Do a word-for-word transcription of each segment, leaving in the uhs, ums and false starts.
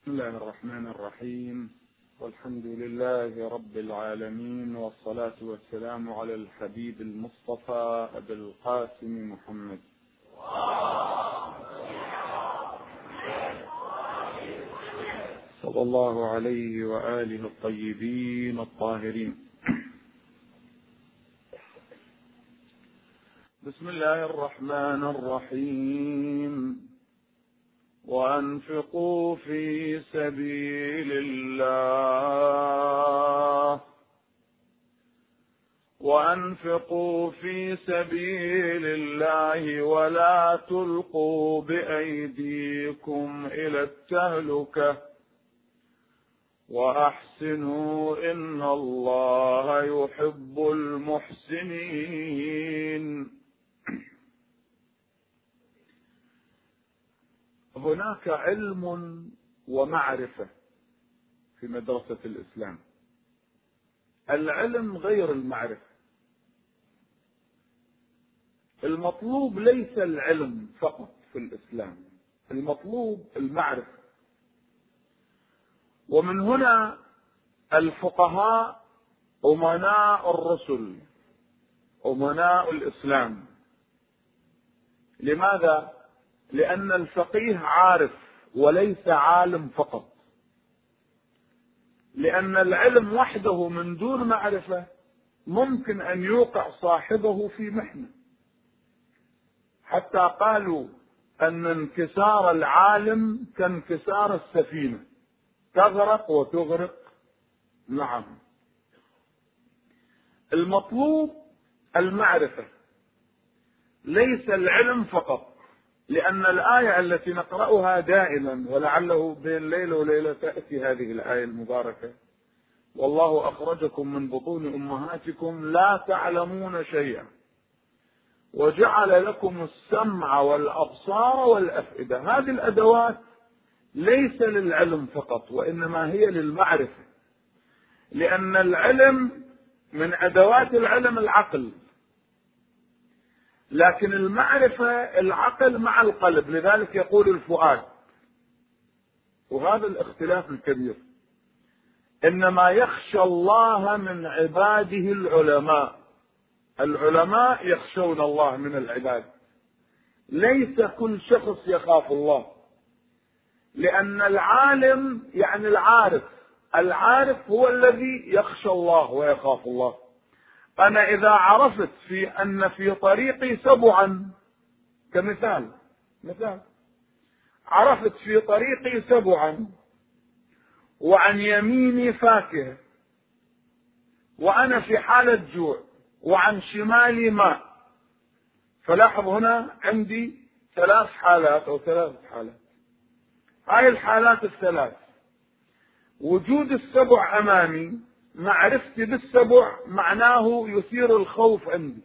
بسم الله الرحمن الرحيم، والحمد لله رب العالمين، والصلاة والسلام على الحبيب المصطفى أبي القاسم محمد صلى الله عليه وآله الطيبين الطاهرين. بسم الله الرحمن الرحيم. وأنفقوا في سبيل الله وأنفقوا في سبيل الله ولا تلقوا بأيديكم إلى التهلكة وأحسنوا إن الله يحب المحسنين. هناك علم ومعرفة في مدرسة الإسلام. العلم غير المعرفة. المطلوب ليس العلم فقط في الإسلام، المطلوب المعرفة. ومن هنا الفقهاء أمناء الرسل، أمناء الإسلام. لماذا؟ لأن الفقيه عارف وليس عالم فقط، لأن العلم وحده من دون معرفة ممكن أن يوقع صاحبه في محنة، حتى قالوا أن انكسار العالم كانكسار السفينة، تغرق وتغرق معه. المطلوب المعرفة ليس العلم فقط، لأن الآية التي نقرأها دائما ولعله بين ليلة وليلة تأتي هذه الآية المباركة: والله أخرجكم من بطون أمهاتكم لا تعلمون شيئا وجعل لكم السمع والأبصار والأفئدة. هذه الأدوات ليس للعلم فقط، وإنما هي للمعرفة، لأن العلم من أدوات العلم العقل، لكن المعرفة العقل مع القلب، لذلك يقول الفؤاد. وهذا الاختلاف الكبير. إنما يخشى الله من عباده العلماء. العلماء يخشون الله من العباد، ليس كل شخص يخاف الله، لأن العالم يعني العارف. العارف هو الذي يخشى الله ويخاف الله. أنا إذا عرفت في أن في طريقي سبعا، كمثال مثال عرفت في طريقي سبعا وعن يميني فاكهة وأنا في حالة جوع وعن شمالي ماء، فلاحظ هنا عندي ثلاث حالات أو ثلاث حالات. هاي الحالات الثلاث: وجود السبع أمامي، معرفتي بالسبع معناه يثير الخوف عندي،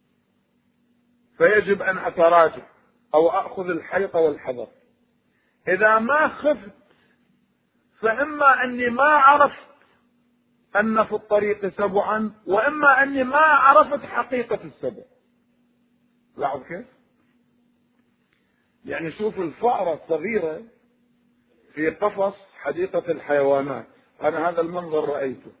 فيجب أن أتراجع أو أخذ الحيطة والحذر. إذا ما خفت فإما أني ما عرفت أن في الطريق سبعا، وإما أني ما عرفت حقيقة السبع. لاحظ كيف؟ يعني شوف الفأرة الصغيرة في قفص حديقة الحيوانات، أنا هذا المنظر رأيته.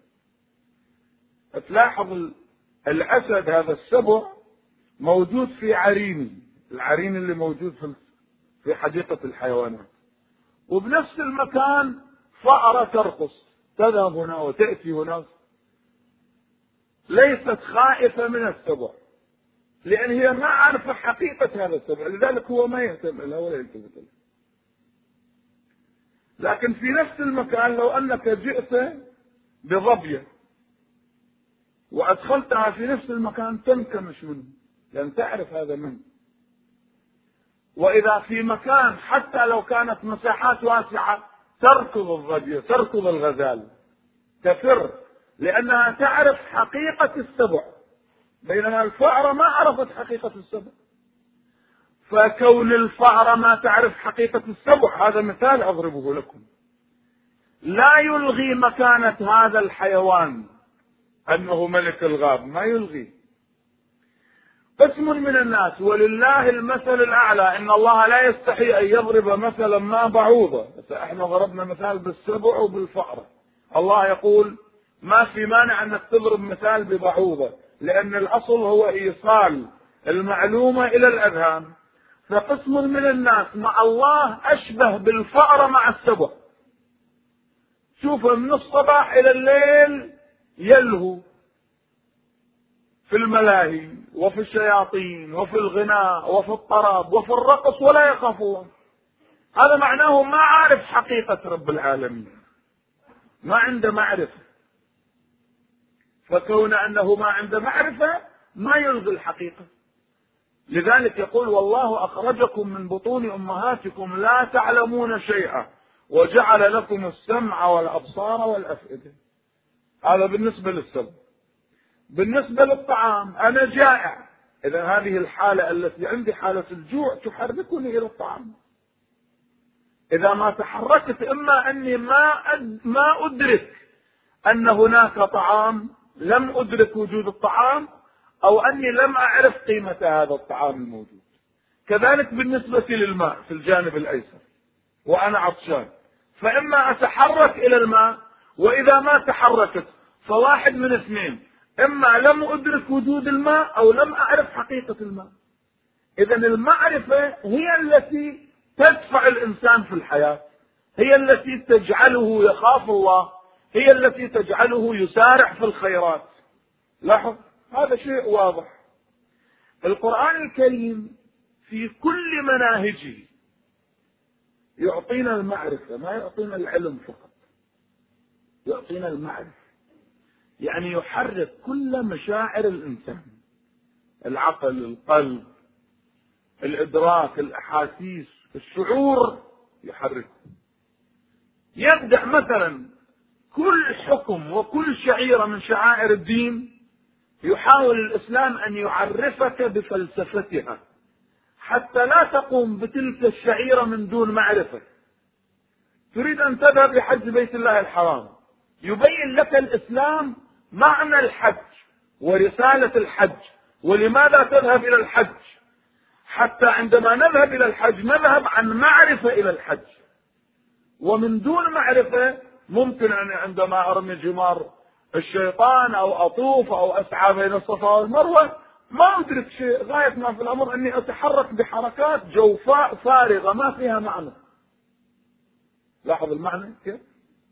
تلاحظ الأسد هذا السبع موجود في عريني، العرين اللي موجود في حديقة الحيوانات، وبنفس المكان فأرة ترقص، تذهب هنا وتأتي هناك، ليست خائفة من السبع، لأن هي ما عارفة حقيقة هذا السبع، لذلك هو ما يهتم لها ولا يلتفت لها. لكن في نفس المكان لو أنك جئت بظبية وأدخلتها في نفس المكان تنكمش منه، لأن تعرف هذا منه. وإذا في مكان حتى لو كانت مساحات واسعة تركض الظبية، تركض الغزال، تفر، لأنها تعرف حقيقة السبع، بينما الفأرة ما عرفت حقيقة السبع. فكون الفأرة ما تعرف حقيقة السبع، هذا مثال أضربه لكم، لا يلغي مكانة هذا الحيوان أنه ملك الغاب، ما يلغي. قسم من الناس، ولله المثل الأعلى، إن الله لا يستحي أن يضرب مثلا ما بعوضة. احنا ضربنا مثال بالسبع وبالفأرة. الله يقول ما في مانع أنك تضرب مثال ببعوضة، لأن الأصل هو إيصال المعلومة إلى الأذهان. فقسم من الناس مع الله أشبه بالفأرة مع السبع. شوف من الصباح إلى الليل يلهو في الملاهي وفي الشياطين وفي الغناء وفي الطرب وفي الرقص ولا يخافون. هذا معناه ما عارف حقيقة رب العالمين، ما عنده معرفة. فكون أنه ما عنده معرفة ما يلغي الحقيقة. لذلك يقول والله أخرجكم من بطون أمهاتكم لا تعلمون شيئا وجعل لكم السمع والأبصار والأفئدة. هذا بالنسبة للسبب. بالنسبة للطعام أنا جائع، إذا هذه الحالة التي عندي حالة الجوع تحركني إلى الطعام. إذا ما تحركت إما أني ما ما أدرك أن هناك طعام، لم أدرك وجود الطعام، أو أني لم أعرف قيمة هذا الطعام الموجود. كذلك بالنسبة للماء في الجانب الأيسر وأنا عطشان، فإما أتحرك إلى الماء، وإذا ما تحركت فواحد من اثنين، إما لم أدرك وجود الماء أو لم أعرف حقيقة الماء. إذا المعرفة هي التي تدفع الإنسان في الحياة، هي التي تجعله يخاف الله، هي التي تجعله يسارع في الخيرات. لاحظ هذا شيء واضح. القرآن الكريم في كل مناهجه يعطينا المعرفة، ما يعطينا العلم فقط، يعطينا المعرفة. يعني يحرك كل مشاعر الإنسان، العقل، القلب، الإدراك، الأحاسيس، الشعور، يحركه. يبدأ مثلا كل حكم وكل شعيرة من شعائر الدين يحاول الإسلام أن يعرفك بفلسفتها حتى لا تقوم بتلك الشعيرة من دون معرفة. تريد أن تذهب لحج بيت الله الحرام، يبين لك الإسلام معنى الحج ورسالة الحج ولماذا تذهب إلى الحج، حتى عندما نذهب إلى الحج نذهب عن معرفة إلى الحج. ومن دون معرفة ممكن أن عندما أرمي جمار الشيطان أو أطوف أو أسعى بين الصفا والمروة ما أدرك شيء، غاية ما في الأمر أني أتحرك بحركات جوفاء فارغة ما فيها معنى. لاحظ المعنى كيف؟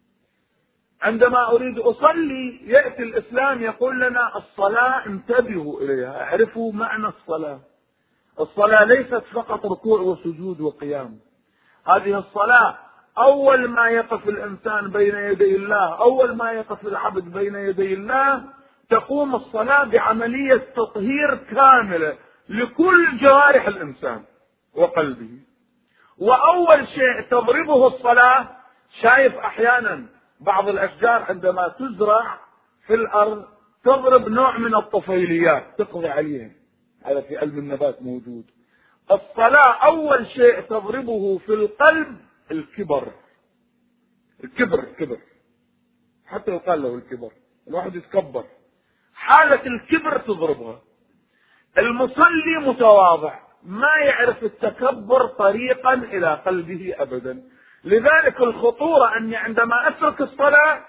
عندما أريد أصلي يأتي الإسلام يقول لنا الصلاة انتبهوا إليها، اعرفوا معنى الصلاة. الصلاة ليست فقط ركوع وسجود وقيام، هذه الصلاة أول ما يقف الإنسان بين يدي الله، أول ما يقف العبد بين يدي الله تقوم الصلاة بعملية تطهير كاملة لكل جوارح الإنسان وقلبه. وأول شيء تضربه الصلاة، شايف أحيانا بعض الأشجار عندما تزرع في الأرض تضرب نوع من الطفيليات تقضي عليها، هذا في علم النبات موجود. الصلاة أول شيء تضربه في القلب الكبر. الكبر الكبر حتى يقال له الكبر، الواحد يتكبر، حالة الكبر تضربها. المصلي متواضع ما يعرف التكبر طريقا إلى قلبه أبدا. لذلك الخطورة أني عندما أترك الصلاة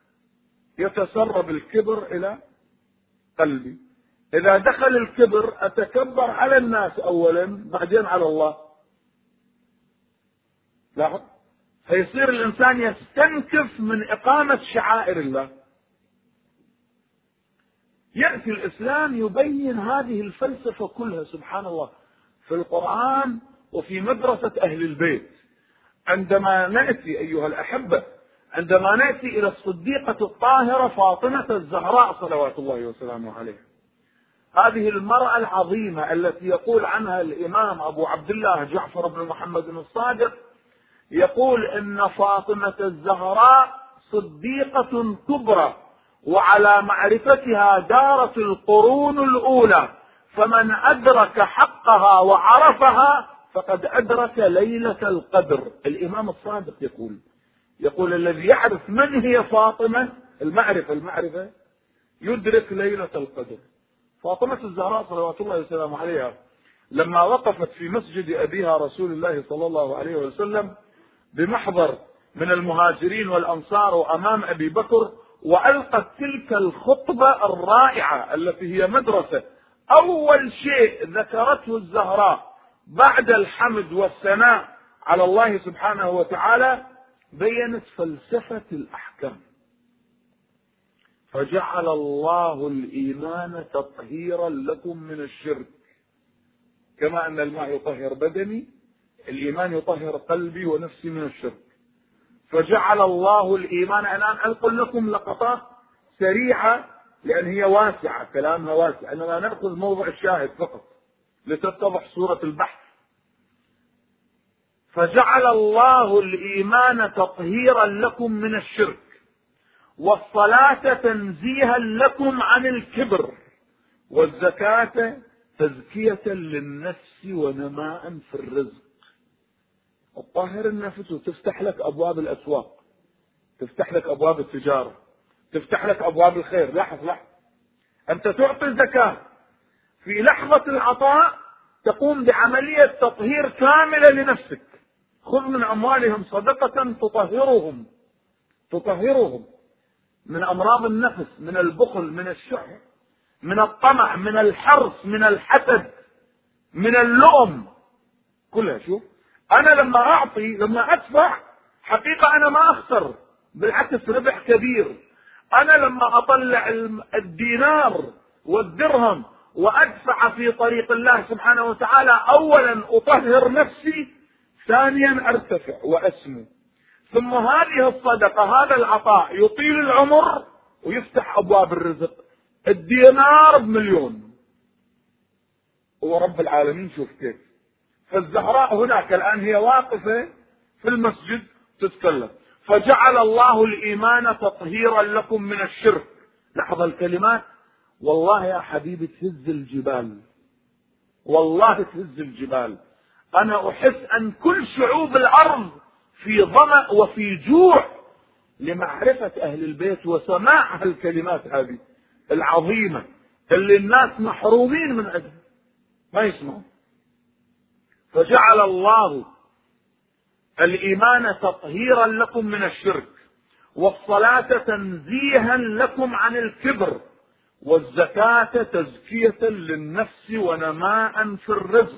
يتسرب الكبر إلى قلبي. إذا دخل الكبر أتكبر على الناس أولا بعدين على الله. لاحظ، فيصير الإنسان يستنكف من إقامة شعائر الله. يأتي الإسلام يبين هذه الفلسفة كلها سبحان الله في القرآن وفي مدرسة أهل البيت. عندما نأتي أيها الأحبة، عندما نأتي إلى الصديقة الطاهرة فاطمة الزهراء صلوات الله وسلامه عليها، هذه المرأة العظيمة التي يقول عنها الإمام أبو عبد الله جعفر بن محمد الصادق، يقول إن فاطمة الزهراء صديقة كبرى وعلى معرفتها دارت القرون الأولى، فمن أدرك حقها وعرفها فقد أدرك ليلة القدر. الإمام الصادق يقول يقول الذي يعرف من هي فاطمة، المعرفة المعرفة يدرك ليلة القدر. فاطمة الزهراء صلوات الله وسلامه عليها لما وقفت في مسجد أبيها رسول الله صلى الله عليه وسلم بمحضر من المهاجرين والأنصار وأمام أبي بكر، وألقت تلك الخطبة الرائعة التي هي مدرسة، أول شيء ذكرته الزهراء بعد الحمد والثناء على الله سبحانه وتعالى بينت فلسفة الأحكام. فجعل الله الإيمان تطهيرا لكم من الشرك، كما أن الماء يطهر بدني، الإيمان يطهر قلبي ونفسي من الشرك. فجعل الله الإيمان، أنا أنقل لكم لقطات سريعة لأن هي واسعة، كلامها واسع، أننا نأخذ موضع الشاهد فقط لتتضح صورة البحث. فجعل الله الإيمان تطهيرا لكم من الشرك، والصلاة تنزيها لكم عن الكبر، والزكاة تزكية للنفس ونماء في الرزق. تطهر النفس وتفتح لك أبواب الأسواق، تفتح لك أبواب التجارة، تفتح لك أبواب الخير. لاحظ لاحظ، أنت تعطي الزكاة، في لحظة العطاء تقوم بعملية تطهير كاملة لنفسك. خذ من أموالهم صدقة تطهرهم تطهرهم من أمراض النفس، من البخل، من الشح، من الطمع، من الحرص، من الحسد، من اللؤم، كلها. شوف، أنا لما أعطي، لما أدفع، حقيقة أنا ما أخسر، بالعكس ربح كبير. أنا لما أطلع الدينار والدرهم وأدفع في طريق الله سبحانه وتعالى، أولا أطهر نفسي، ثانيا أرتفع وأسمو. ثم هذه الصدقة، هذا العطاء يطيل العمر ويفتح أبواب الرزق. الدينار بمليون ورب العالمين. شوف كيف. فالزهراء هناك الآن هي واقفة في المسجد تتكلم. فجعل الله الإيمان تطهيرا لكم من الشرك. لاحظ الكلمات، والله يا حبيبي تهز الجبال، والله تهز الجبال. أنا أحس أن كل شعوب الأرض في ظمأ وفي جوع لمعرفة أهل البيت وسماع الكلمات هذه العظيمة اللي الناس محرومين من أجل ما يسمعون. فجعل الله الإيمان تطهيرا لكم من الشرك، والصلاة تنزيها لكم عن الكبر، والزكاة تزكية للنفس ونماء في الرزق،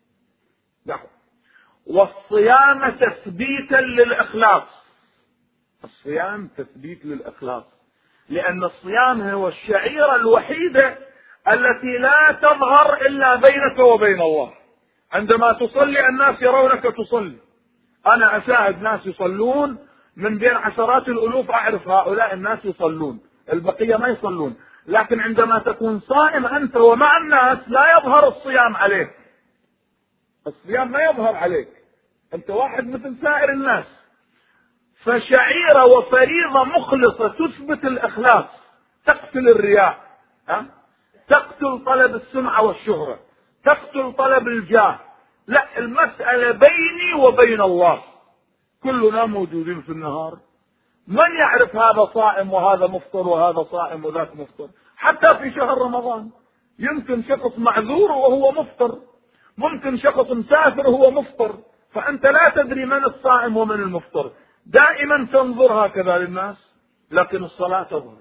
والصيام تثبيتا للإخلاص. الصيام تثبيت للإخلاص، لأن الصيام هو الشعيرة الوحيدة التي لا تظهر إلا بينك وبين الله. عندما تصلي الناس يرونك تصلي. أنا أشاهد ناس يصلون من بين عشرات الألوف، أعرف هؤلاء الناس يصلون، البقية ما يصلون. لكن عندما تكون صائم أنت ومع الناس لا يظهر الصيام عليك، الصيام ما يظهر عليك، أنت واحد مثل سائر الناس. فشعيرة وفريضة مخلصة تثبت الإخلاص، تقتل الرياء، ها؟ تقتل طلب السمعة والشهرة، تقتل طلب الجاه. لا، المسألة بيني وبين الله. كلنا موجودين في النهار، من يعرف هذا صائم وهذا مفطر وهذا صائم وذاك مفطر؟ حتى في شهر رمضان يمكن شخص معذور وهو مفطر، ممكن شخص مسافر وهو مفطر، فأنت لا تدري من الصائم ومن المفطر. دائما تنظر هكذا للناس، لكن الصلاة تظهر.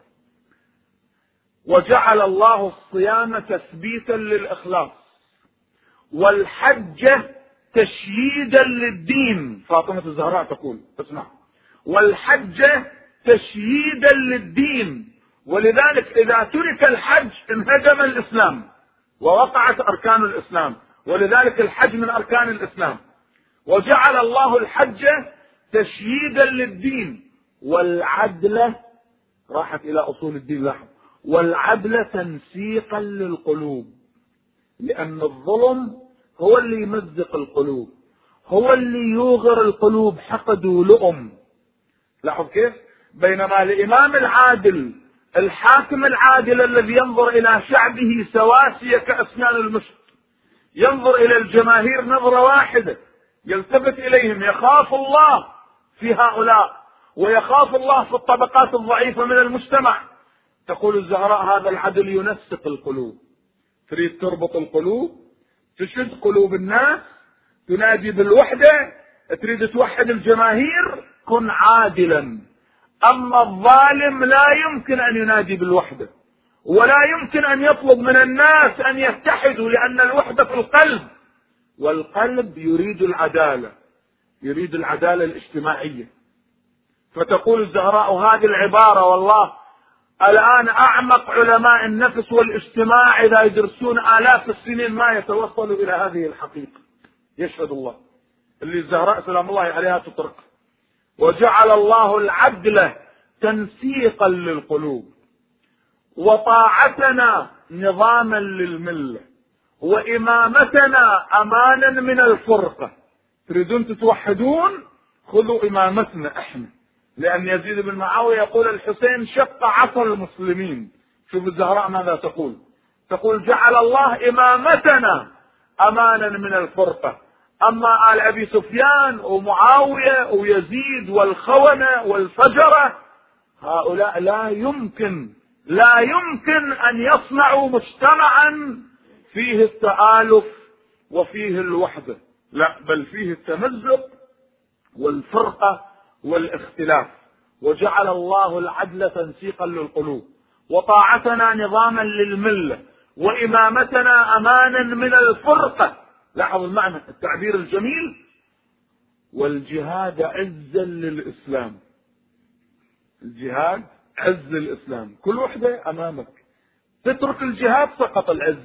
وجعل الله الصيام تثبيتا للإخلاص، والحج تشييدا للدين. فاطمة الزهراء تقول، اسمع، والحج تشييدا للدين، ولذلك إذا ترك الحج انهدم الإسلام ووقعت أركان الإسلام، ولذلك الحج من أركان الإسلام. وجعل الله الحج تشييدا للدين، والعدل، راحت إلى أصول الدين، لاحظ، والعدل تنسيقا للقلوب، لأن الظلم هو اللي يمزق القلوب، هو اللي يوغر القلوب، حقد ولؤم. لاحظ كيف؟ بينما الإمام العادل، الحاكم العادل الذي ينظر إلى شعبه سواسية كأسنان المشط، ينظر إلى الجماهير نظرة واحدة، يلتفت إليهم، يخاف الله في هؤلاء ويخاف الله في الطبقات الضعيفة من المجتمع. تقول الزهراء هذا العدل ينسق القلوب، تريد تربط القلوب، تشد قلوب الناس، تنادي بالوحدة، تريد توحد الجماهير، كن عادلا. أما الظالم لا يمكن أن ينادي بالوحدة، ولا يمكن أن يطلب من الناس أن يتحدوا، لأن الوحدة في القلب، والقلب يريد العدالة، يريد العدالة الاجتماعية. فتقول الزهراء هذه العبارة، والله الآن أعمق علماء النفس والاجتماع إذا يدرسون آلاف السنين ما يتوصلوا إلى هذه الحقيقة. يشهد الله اللي الزهراء سلام الله عليها تطرق. وجعل الله العدل تنسيقا للقلوب، وطاعتنا نظاما للملة، وإمامتنا أمانا من الفرقة. تريدون تتوحدون؟ خذوا إمامتنا إحنا، لأن يزيد بن معاوية يقول الحسين شق عصا المسلمين. شوف الزهراء ماذا تقول، تقول جعل الله إمامتنا أمانا من الفرقة. أما آل أبي سفيان ومعاوية ويزيد والخونة والفجرة، هؤلاء لا يمكن لا يمكن أن يصنعوا مجتمعا فيه التآلف وفيه الوحدة، لا، بل فيه التمزق والفرقة والاختلاف. وجعل الله العدل تنسيقا للقلوب، وطاعتنا نظاما للملة، وإمامتنا أمانا من الفرقة. لاحظ المعنى التعبير الجميل، والجهاد عزا للإسلام. الجهاد عز الإسلام، كل وحدة أمامك، تترك الجهاد سقط العز.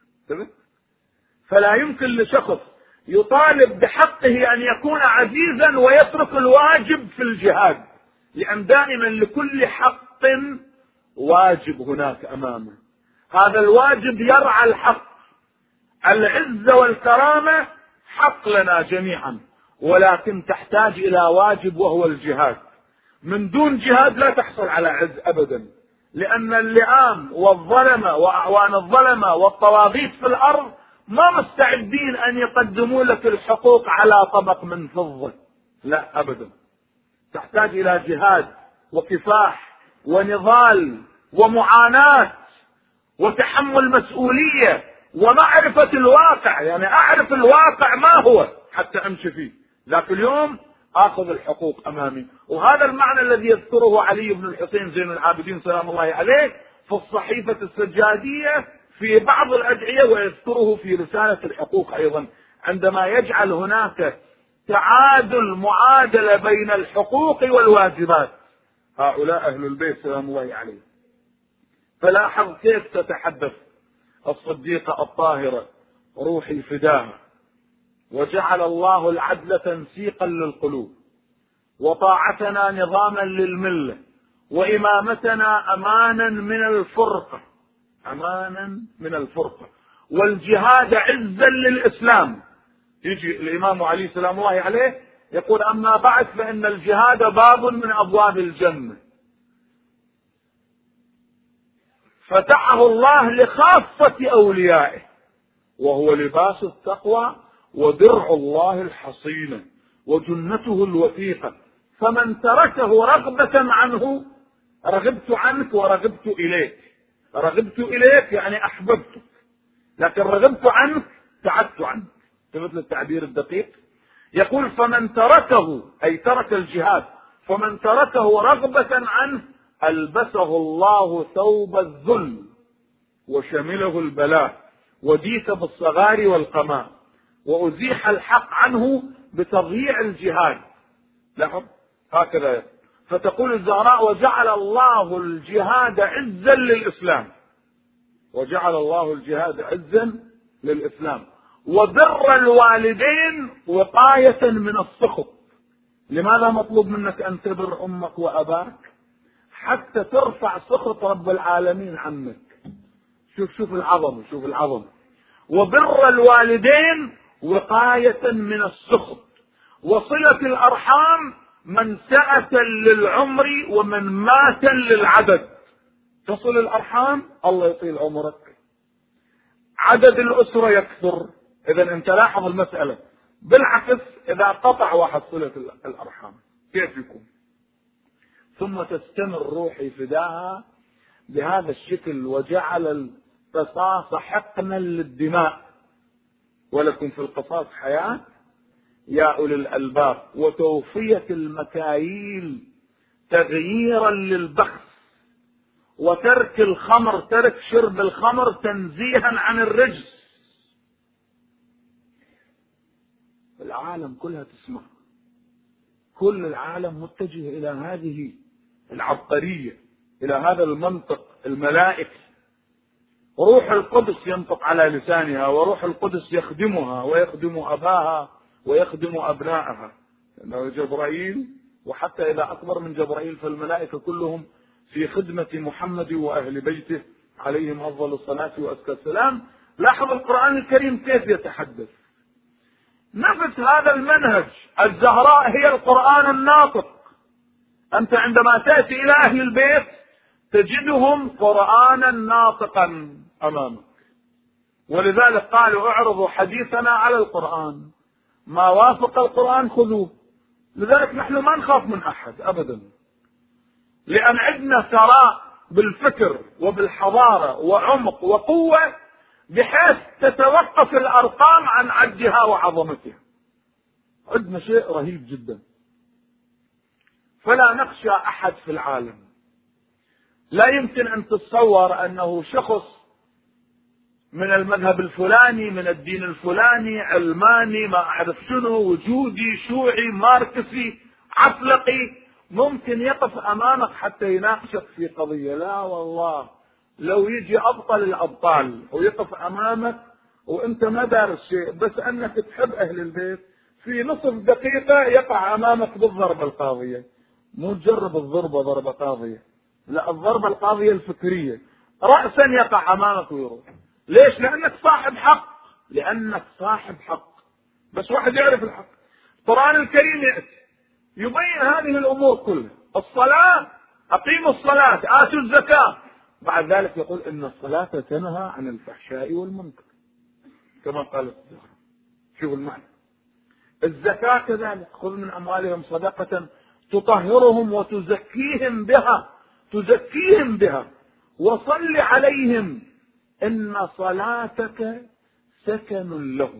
فلا يمكن لشخص يطالب بحقه أن يكون عزيزا ويترك الواجب في الجهاد، لأن دائما لكل حق واجب هناك أمامه. هذا الواجب يرعى الحق. العزة والكرامة حق لنا جميعا، ولكن تحتاج إلى واجب وهو الجهاد. من دون جهاد لا تحصل على عز أبدا، لأن اللئام والظلمة وأعوان الظلمة والطواغيت في الأرض ما مستعدين أن يقدموا لك الحقوق على طبق من فضة، لا أبدا. تحتاج إلى جهاد وكفاح ونضال ومعاناة وتحمل مسؤولية ومعرفة الواقع، يعني أعرف الواقع ما هو حتى أمشي فيه. ذاك اليوم آخذ الحقوق أمامي. وهذا المعنى الذي يذكره علي بن الحسين زين العابدين سلام الله عليه في الصحيفة السجادية في بعض الأدعية، ويذكره في رسالة الحقوق أيضا، عندما يجعل هناك تعادل معادلة بين الحقوق والواجبات. هؤلاء أهل البيت سلام الله عليه. فلاحظ كيف تتحدث الصديقة الطاهرة روحي فداها. وجعل الله العدل تنسيقا للقلوب، وطاعتنا نظاما للملة، وإمامتنا أمانا من الفرقة، أمانا من الفرقة، والجهاد عزا للإسلام. يجي الإمام علي سلام الله عليه يقول أما بعد فإن الجهاد باب من أبواب الجنة، فتحه الله لخاصة أوليائه، وهو لباس التقوى ودرع الله الحصينة وجنته الوثيقة. فمن تركه رغبة عنه، رغبت عنك ورغبت إليك، رغبت إليك يعني أحببتك، لكن رغبت عنك بعدت عنك. مثل التعبير الدقيق يقول فمن تركه أي ترك الجهاد، فمن تركه رغبة عنه ألبسه الله ثوب الذل وشمله البلاء وديك بالصغار والقماء، وأزيح الحق عنه بتضييع الجهاد. لاحظ هكذا. فتقول الزهراء وجعل الله الجهاد عزا للإسلام، وجعل الله الجهاد عزا للإسلام، وبر الوالدين وقاية من السخط. لماذا مطلوب منك أن تبر أمك وأباك؟ حتى ترفع سخط رب العالمين عنك. شوف شوف العظمة، شوف العظمة. وبر الوالدين وقاية من السخط، وصلة الأرحام منسأة للعمر ومنماة للعدد. تصل الأرحام الله يطيل عمرك، عدد الأسرة يكثر. إذا أنت لاحظ المسألة. بالعكس إذا قطع واحد صلة الأرحام كيف يكون؟ ثم تستمر روحي فداها بهذا الشكل. وجعل القصاص حقنا للدماء ولكم في القصاص حياة يا أولي الألباب، وتوفية المكاييل تغييرا للبخس، وترك الخمر، ترك شرب الخمر تنزيها عن الرجس. العالم كلها تسمع، كل العالم متجه إلى هذه العبقرية، إلى هذا المنطق الملائكي. روح القدس ينطق على لسانها، وروح القدس يخدمها ويخدم أباها ويخدم أبنائها، لأنه جبرائيل، وحتى إذا أكبر من جبرائيل فالملائكة كلهم في خدمة محمد وأهل بيته عليهم أفضل الصلاة وأزكى السلام. لاحظ القرآن الكريم كيف يتحدث، نفس هذا المنهج. الزهراء هي القرآن الناطق. أنت عندما تأتي إلى أهل البيت تجدهم قرآنا ناطقا أمامك، ولذلك قالوا اعرضوا حديثنا على القرآن، ما وافق القرآن خذوه. لذلك نحن ما نخاف من أحد أبدا، لأن عندنا ثراء بالفكر وبالحضارة وعمق وقوة بحيث تتوقف الأرقام عن عدها وعظمتها. عندنا شيء رهيب جدا، فلا نخشى أحد في العالم. لا يمكن أن تتصور أنه شخص من المذهب الفلاني، من الدين الفلاني، علماني، ما أعرف شنو، وجودي، شيوعي، ماركسي، عفلقي، ممكن يقف أمامك حتى يناقشك في قضية. لا والله، لو يجي أبطل الأبطال ويقف أمامك وأنت ما دارس شيء، بس أنك تحب أهل البيت، في نصف دقيقة يقع أمامك بالضربة القاضية. مو تجرب الضربة ضربة قاضية، لا، الضربة القاضية الفكرية، رأسا يقع أمامك ويروح. ليش؟ لأنك صاحب حق، لأنك صاحب حق. بس واحد يعرف الحق. القرآن الكريم يأتي يبين هذه الأمور كلها. الصلاة، أقيموا الصلاة، آتوا الزكاة، بعد ذلك يقول إن الصلاة تنهى عن الفحشاء والمنكر كما قالت الزهراء. شوف المعنى. الزكاة كذلك، خذ من أموالهم صدقة تطهرهم وتزكيهم بها، تزكيهم بها، وصل عليهم إن صلاتك سكن لهم.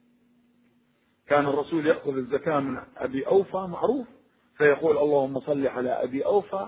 كان الرسول يأخذ الزكاة من أبي أوفى معروف، فيقول اللهم صل على أبي أوفى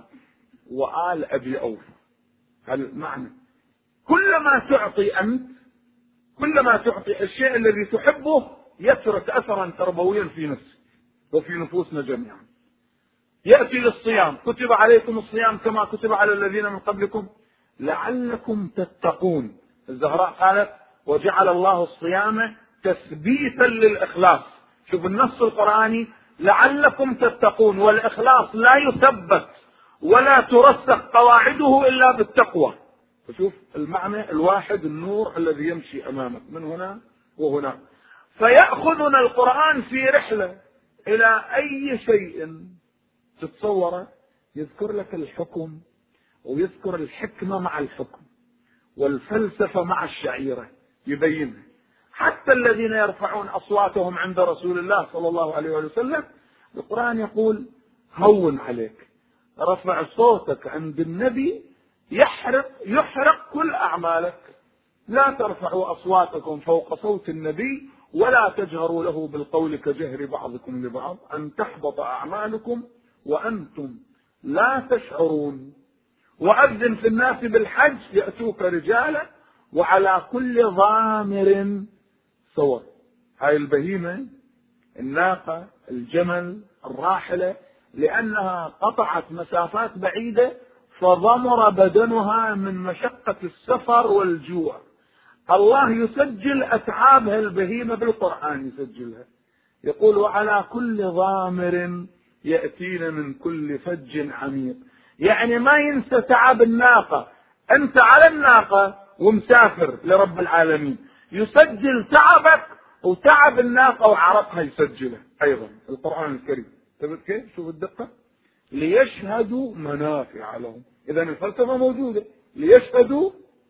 وآل أبي أوفى. هذا المعنى. كلما تعطي أنت، كلما تعطي الشيء الذي تحبه يترك أثرا تربويا في نفسك وفي نفوسنا جميعا. يأتي للصيام، كتب عليكم الصيام كما كتب على الذين من قبلكم لعلكم تتقون. الزهراء قالت وجعل الله الصيام تثبيتا للإخلاص. شوف النص القرآني، لعلكم تتقون، والإخلاص لا يثبت ولا ترسخ قواعده إلا بالتقوى. فشوف المعنى الواحد، النور الذي يمشي أمامك من هنا وهنا. فيأخذنا القرآن في رحلة إلى أي شيء تتصوره، يذكر لك الحكم ويذكر الحكمة مع الحكم والفلسفة مع الشعيرة، يبينها. حتى الذين يرفعون أصواتهم عند رسول الله صلى الله عليه وسلم، القرآن يقول هون عليك، رفع صوتك عند النبي يحرق يحرق كل أعمالك. لا ترفعوا أصواتكم فوق صوت النبي ولا تجهروا له بالقول كجهر بعضكم لبعض أن تحبط أعمالكم وأنتم لا تشعرون. وأذن في الناس بالحج يأتوك رجالا وعلى كل ضامر صور. هاي البهيمة، الناقة، الجمل، الراحلة، لأنها قطعت مسافات بعيدة فضمر بدنها من مشقة السفر والجوع. الله يسجل أتعابها البهيمة بالقرآن، يسجلها، يقول وعلى كل ضامر يأتين من كل فج عميق. يعني ما ينسى تعب الناقة، أنت على الناقة ومسافر لرب العالمين، يسجل تعبك وتعب الناقة وعرقها يسجله أيضا القرآن الكريم. تبت كيف؟ شوف الدقة. ليشهدوا منافع لهم. إذا الفلسفة موجودة، ليشهدوا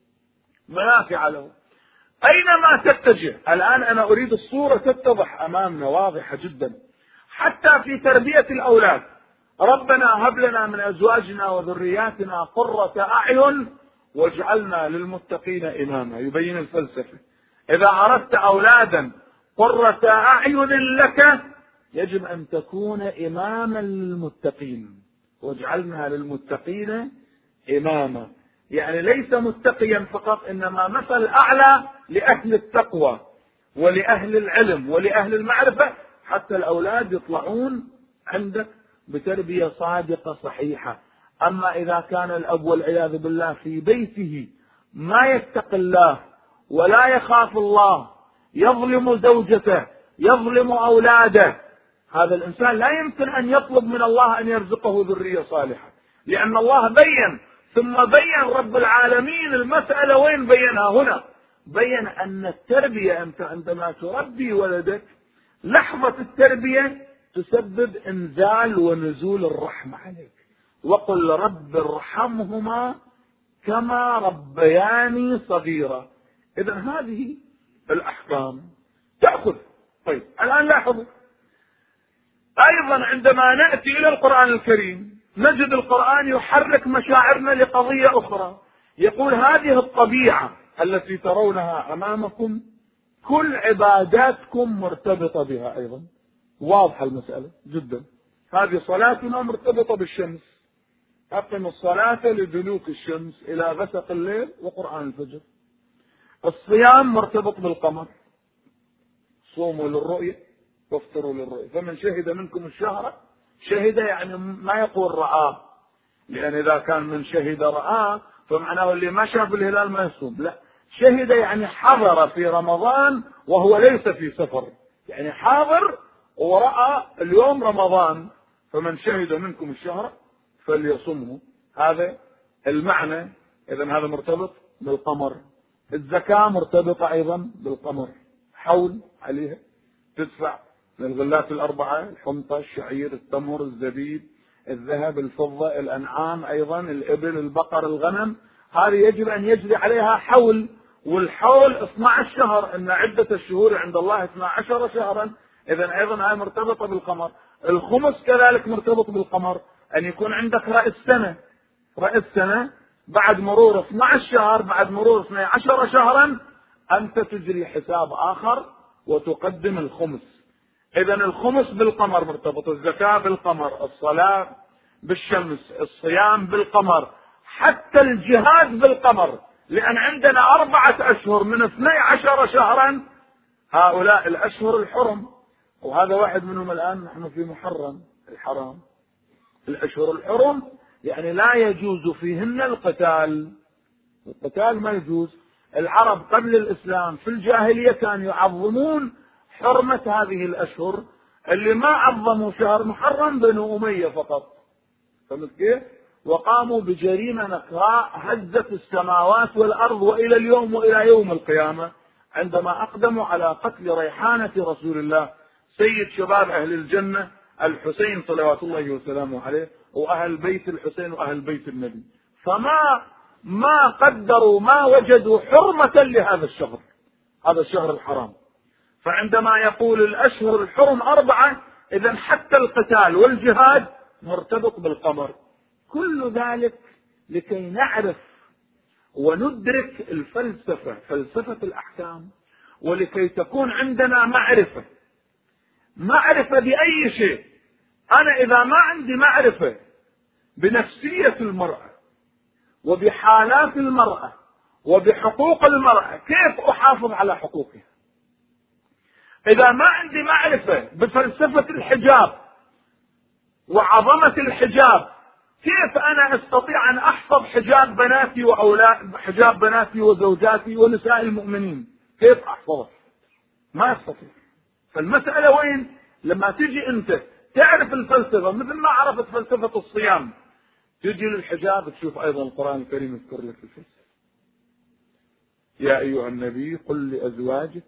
منافع لهم. أينما تتجه الآن، أنا أريد الصورة تتضح أمامنا واضحة جدا. حتى في تربية الأولاد، ربنا هب لنا من أزواجنا وذرياتنا قرة أعين واجعلنا للمتقين إماما، يبين الفلسفة. إذا أردت أولادا قرة أعين لك يجب أن تكون إماما للمتقين، واجعلنا للمتقين إماما، يعني ليس متقيا فقط، إنما مثل أعلى لأهل التقوى ولأهل العلم ولأهل المعرفة، حتى الأولاد يطلعون عندك بتربية صادقة صحيحة. أما إذا كان الأب والعياذ بالله في بيته ما يتقي الله ولا يخاف الله، يظلم زوجته، يظلم أولاده، هذا الإنسان لا يمكن أن يطلب من الله أن يرزقه ذرية صالحة، لأن الله بين، ثم بين رب العالمين المسألة وين بينها هنا؟ بين أن التربية، أنت عندما تربي ولدك لحظة التربية تسبب إنزال ونزول الرحمة عليك، وقل رب ارحمهما كما ربياني صغيرا. إذا هذه الأحكام تأخذ. طيب الآن لاحظوا أيضا عندما نأتي إلى القرآن الكريم نجد القرآن يحرك مشاعرنا لقضية أخرى، يقول هذه الطبيعة التي ترونها أمامكم كل عباداتكم مرتبطة بها. أيضا واضحة المسألة جدا، هذه صلاتنا مرتبطة بالشمس، أقم الصلاة لدلوك الشمس إلى غسق الليل وقرآن الفجر. الصيام مرتبط بالقمر، صوموا للرؤية وافطروا للرؤية، فمن شهد منكم الشهر، شهد يعني ما يقول رآه، لأن إذا كان من شهد رآه فمعناه اللي ما شاف الهلال ما يصوم، لا، شهد يعني حضر في رمضان وهو ليس في سفر، يعني حاضر ورأى اليوم رمضان، فمن شهد منكم الشهر فليصمه، هذا المعنى. إذن هذا مرتبط بالقمر. الزكاة مرتبطة أيضا بالقمر، حول عليها تدفع للغلات الأربعة، الحنطة، الشعير، التمر، الزبيب، الذهب، الفضة، الأنعام، أيضا الإبل، البقر، الغنم، هذه يجب أن يجري عليها حول، والحول اثني عشر شهر، إن عدة الشهور عند الله اثنا عشر شهرا. إذن أيضا هي مرتبطة بالقمر. الخمس كذلك مرتبط بالقمر، أن يكون عندك رأس سنة، رأس سنة بعد مرور اثني عشر شهر، بعد مرور اثني عشر شهرا أنت تجري حساب آخر وتقدم الخمس. إذن الخمس بالقمر مرتبط، الزكاة بالقمر، الصلاة بالشمس، الصيام بالقمر، حتى الجهاد بالقمر، لأن عندنا أربعة أشهر من اثني عشر شهرا، هؤلاء الأشهر الحرم، وهذا واحد منهم الآن نحن في محرم الحرام. الأشهر الحرم يعني لا يجوز فيهن القتال، القتال ما يجوز. العرب قبل الإسلام في الجاهلية كانوا يعظمون حرمة هذه الأشهر، اللي ما عظموا شهر محرم بنو أمية فقط، فهمت كيف؟ وقاموا بجريمة نكراء هزت السماوات والأرض وإلى اليوم وإلى يوم القيامة، عندما أقدموا على قتل ريحانة رسول الله سيد شباب أهل الجنة الحسين صلوات الله وسلامه عليه، وأهل بيت الحسين وأهل بيت النبي، فما ما قدروا ما وجدوا حرمة لهذا الشهر، هذا الشهر الحرام. فعندما يقول الأشهر الحرم أربعة، إذن حتى القتال والجهاد مرتبط بالقمر. كل ذلك لكي نعرف وندرك الفلسفة، فلسفة الأحكام، ولكي تكون عندنا معرفة، معرفة بأي شيء. أنا إذا ما عندي معرفة بنفسية المرأة وبحالات المرأة وبحقوق المرأة، كيف أحافظ على حقوقها؟ إذا ما عندي معرفة بفلسفة الحجاب وعظمة الحجاب، كيف أنا أستطيع أن أحفظ حجاب بناتي وأولاد، حجاب بناتي وزوجاتي ونساء المؤمنين؟ كيف أحفظه؟ ما أستطيع. فالمسألة وين؟ لما تجي أنت تعرف الفلسفة، مثل ما عرفت فلسفة الصيام، تجي للحجاب تشوف أيضا القرآن الكريم يذكر لك الفلسفة. يا أيها النبي قل لأزواجك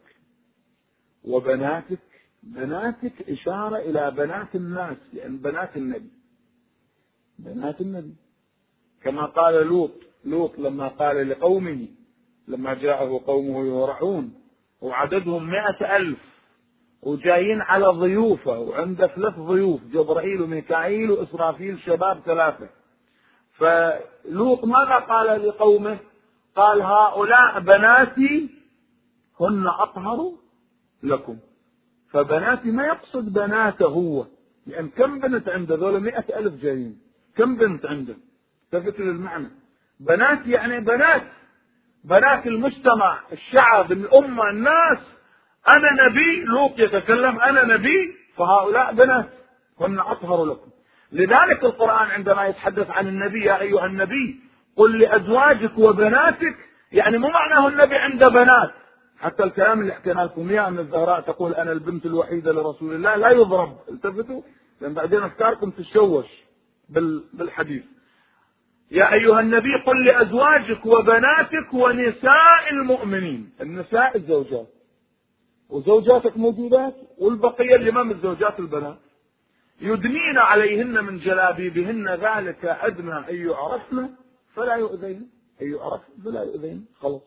وبناتك، بناتك إشارة إلى بنات الناس، لأن بنات النبي بنات النبي، كما قال لوط لوط لما قال لقومه لما جاءه قومه يورعون وعددهم مئة ألف وجايين على ضيوفه، وعنده ثلاث ضيوف، جبرائيل وميكائيل وإسرافيل، شباب ثلاثة. فلوط ماذا قال لقومه؟ قال هؤلاء بناتي هن أطهر لكم. فبناتي ما يقصد بناته هو، لأن كم بنت عنده؟ ذولا مئة ألف جايين، كم بنت عنده؟ تفت للمعنى. بنات يعني بنات، بنات المجتمع، الشعب، الأمة، الناس. أنا نبي، لوط يتكلم أنا نبي، فهؤلاء بنات هن أطهر لكم. لذلك القرآن عندما يتحدث عن النبي يا أيها النبي قل لأزواجك وبناتك، يعني مو معناه النبي عنده بنات. حتى الكلام اللي حكينا لكم اياه ان الزهراء تقول انا البنت الوحيده لرسول الله لا يضرب، التفتوا لان بعدين افكاركم تتشوش بالحديث. يا ايها النبي قل لازواجك وبناتك ونساء المؤمنين، النساء الزوجات، وزوجاتك موجودات، والبقيه اللي ما من الزوجات البنات، يدنين عليهن من جلابيبهن ذلك ادنى ان يعرفن فلا يؤذين، ان يعرفن فلا يؤذين. خلاص.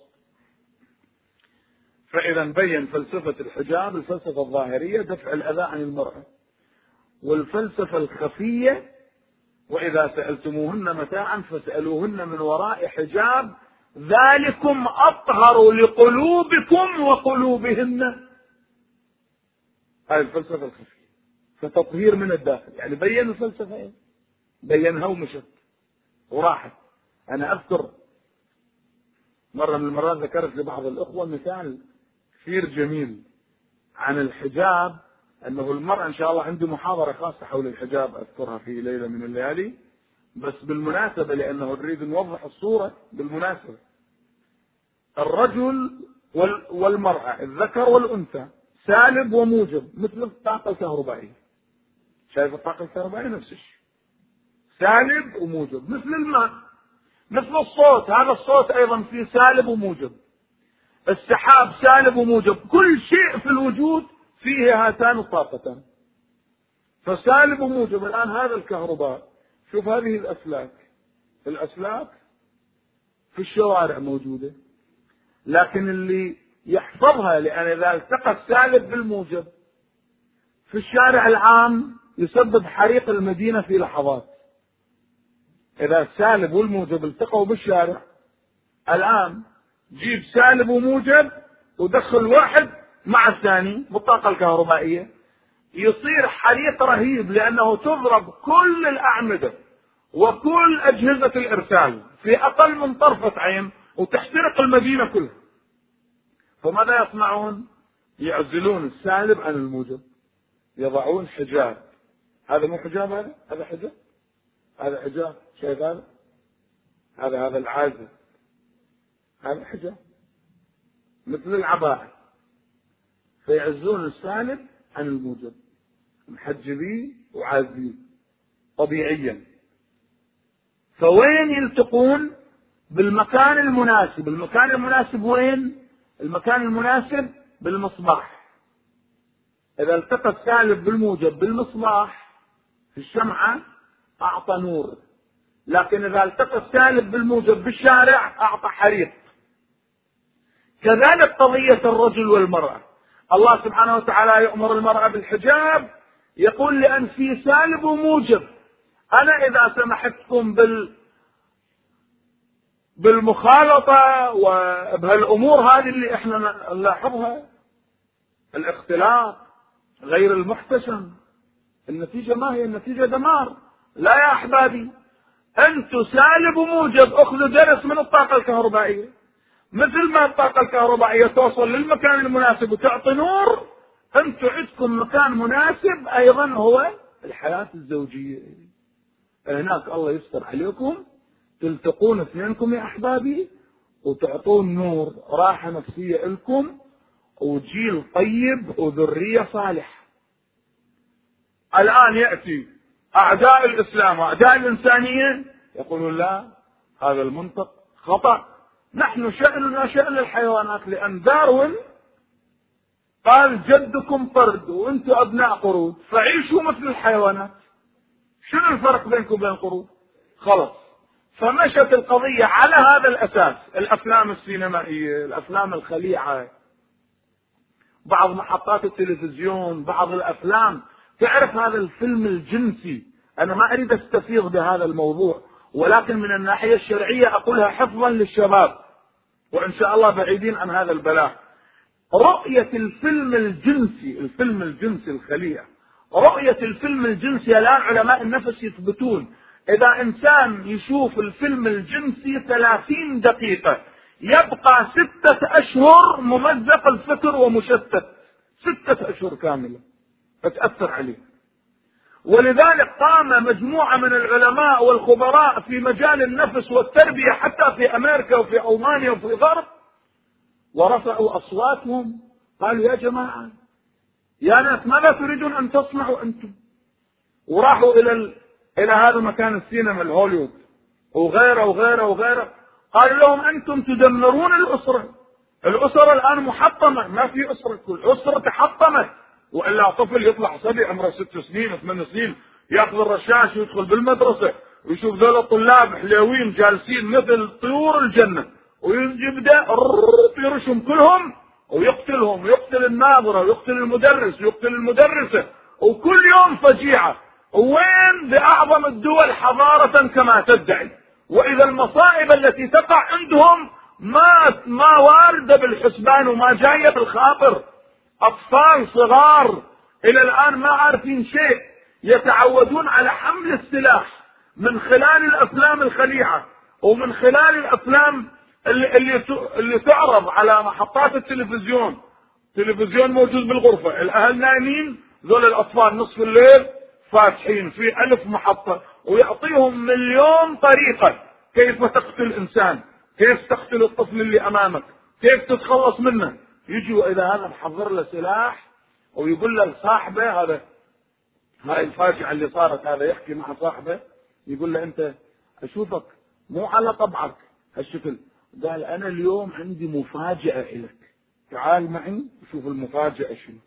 فإذا بين فلسفة الحجاب الفلسفة الظاهرية دفع الأذى عن المرأة، والفلسفة الخفية وإذا سألتموهن متاعا فاسألوهن من وراء حجاب ذلكم أطهر لقلوبكم وقلوبهن. هذه الفلسفة الخفية، فتطهير من الداخل. يعني بين الفلسفة ايه؟ بينها ومشت وراحت. أنا أذكر مرة من المرات ذكرت لبعض الأخوة مثال كثير جميل عن الحجاب، أنه المرأة إن شاء الله عندي محاضرة خاصة حول الحجاب أذكرها في ليلة من الليالي، بس بالمناسبة لأنه نريد نوضح الصورة بالمناسبة. الرجل والمرأة الذكر والأنثى سالب وموجب مثل الطاقة الكهربائية. شايف الطاقة الكهربائية نفس الشيء، سالب وموجب مثل الماء، مثل الصوت، هذا الصوت أيضا فيه سالب وموجب، السحاب سالب وموجب، كل شيء في الوجود فيه هاتان الطاقتان، فسالب وموجب. الآن هذا الكهرباء، شوف هذه الأسلاك، الأسلاك في الشوارع موجودة، لكن اللي يحفظها، لأن إذا التقى السالب بالموجب في الشارع العام يسبب حريق المدينة في لحظات. إذا السالب والموجب التقوا بالشارع الآن، جيب سالب وموجب ودخل واحد مع الثاني بالطاقة الكهربائية، يصير حريق رهيب، لأنه تضرب كل الأعمدة وكل أجهزة الإرسال في أقل من طرفة عين وتحترق المدينة كلها. فماذا يصنعون؟ يعزلون السالب عن الموجب، يضعون حجاب. هذا مو حجاب، هذا هذا حجاب، هذا حجاب. شايف هذا؟ هذا هذا العازل، هذا حجاب مثل العباءة. فيعزون السالب عن الموجب، محجبين وعازلين طبيعيا. فوين يلتقون؟ بالمكان المناسب. المكان المناسب وين؟ المكان المناسب بالمصباح. إذا التقى السالب بالموجب بالمصباح في الشمعة أعطى نور، لكن إذا التقى السالب بالموجب بالشارع أعطى حريق. كذلك قضية الرجل والمرأة. الله سبحانه وتعالى يأمر المرأة بالحجاب، يقول لأن في سالب وموجب. أنا إذا سمحتكم بال بالمخالطة وبهالأمور هذه اللي احنا نلاحظها، الاختلاط غير المحتشم، النتيجة ما هي؟ النتيجة دمار. لا يا أحبابي، أنتوا سالب وموجب أخذوا درس من الطاقة الكهربائية. مثل ما الطاقة الكهربائية توصل للمكان المناسب وتعطي نور، أنتوا عندكم مكان مناسب أيضا هو الحياة الزوجية. هناك الله يستر عليكم، تلتقون اثنينكم يا أحبابي وتعطون نور، راحة نفسية لكم وجيل طيب وذرية صالحة. الآن يأتي أعداء الإسلام وأعداء الإنسانية يقولون لا، هذا المنطق خطأ، نحن شأننا شأن الحيوانات، لأن داروين قال جدكم قرد وأنتم أبناء قرود، فعيشوا مثل الحيوانات. شنو الفرق بينكم وبين قرود؟ خلص. فمشت القضية على هذا الأساس. الأفلام السينمائية، الأفلام الخليعة، بعض محطات التلفزيون، بعض الأفلام، تعرف هذا الفيلم الجنسي. أنا ما أريد أستفيض بهذا الموضوع، ولكن من الناحية الشرعية أقولها حفظا للشباب. وإن شاء الله بعيدين عن هذا البلاء. رؤية الفيلم الجنسي، الفيلم الجنسي الخليع، رؤية الفيلم الجنسي الآن علماء النفس يثبتون إذا إنسان يشوف الفيلم الجنسي ثلاثين دقيقة يبقى ستة أشهر ممزق الفكر ومشتت، ستة أشهر كاملة فتأثر عليه. ولذلك قام مجموعة من العلماء والخبراء في مجال النفس والتربية حتى في أمريكا وفي ألمانيا وفي الغرب، ورفعوا أصواتهم قالوا يا جماعة يا ناس ماذا تريدون أن تصنعوا أنتم؟ وراحوا إلى ال... إلى هذا مكان السينما الهوليوود وغيره وغيره وغيره، قالوا لهم أنتم تدمرون الأسرة، الأسرة الآن محطمة، ما في أسرة، كل أسرة تحطمت، وإلا طفل يطلع صبي عمره ست سنين ثمان سنين يأخذ الرشاش ويدخل بالمدرسة ويشوف ذول الطلاب حلوين جالسين مثل طيور الجنة ويبدأ يرشم كلهم ويقتلهم ويقتل الناظرة ويقتل المدرس ويقتل المدرسة، وكل يوم فجيعة. وين بأعظم الدول حضارة كما تدعي، وإذا المصائب التي تقع عندهم ما ما واردة بالحسبان وما جاية بالخاطر. أطفال صغار إلى الآن ما عارفين شيء، يتعودون على حمل السلاح من خلال الأفلام الخليعة ومن خلال الأفلام اللي, اللي, اللي تعرض على محطات التلفزيون. تلفزيون موجود بالغرفة، الأهل نايمين، ذول الأطفال نصف الليل فاتحين في ألف محطة ويعطيهم مليون طريقة كيف تقتل إنسان، كيف تقتل الطفل اللي أمامك، كيف تتخلص منه. يجي وإذا هذا محضر له سلاح ويقول له لصاحبه، هذا هاي الفاجعة اللي صارت، هذا يحكي مع صاحبه يقول له أنت أشوفك مو على طبعك هالشكل، قال أنا اليوم عندي مفاجأة لك، تعال معي وشوف المفاجأة شنو.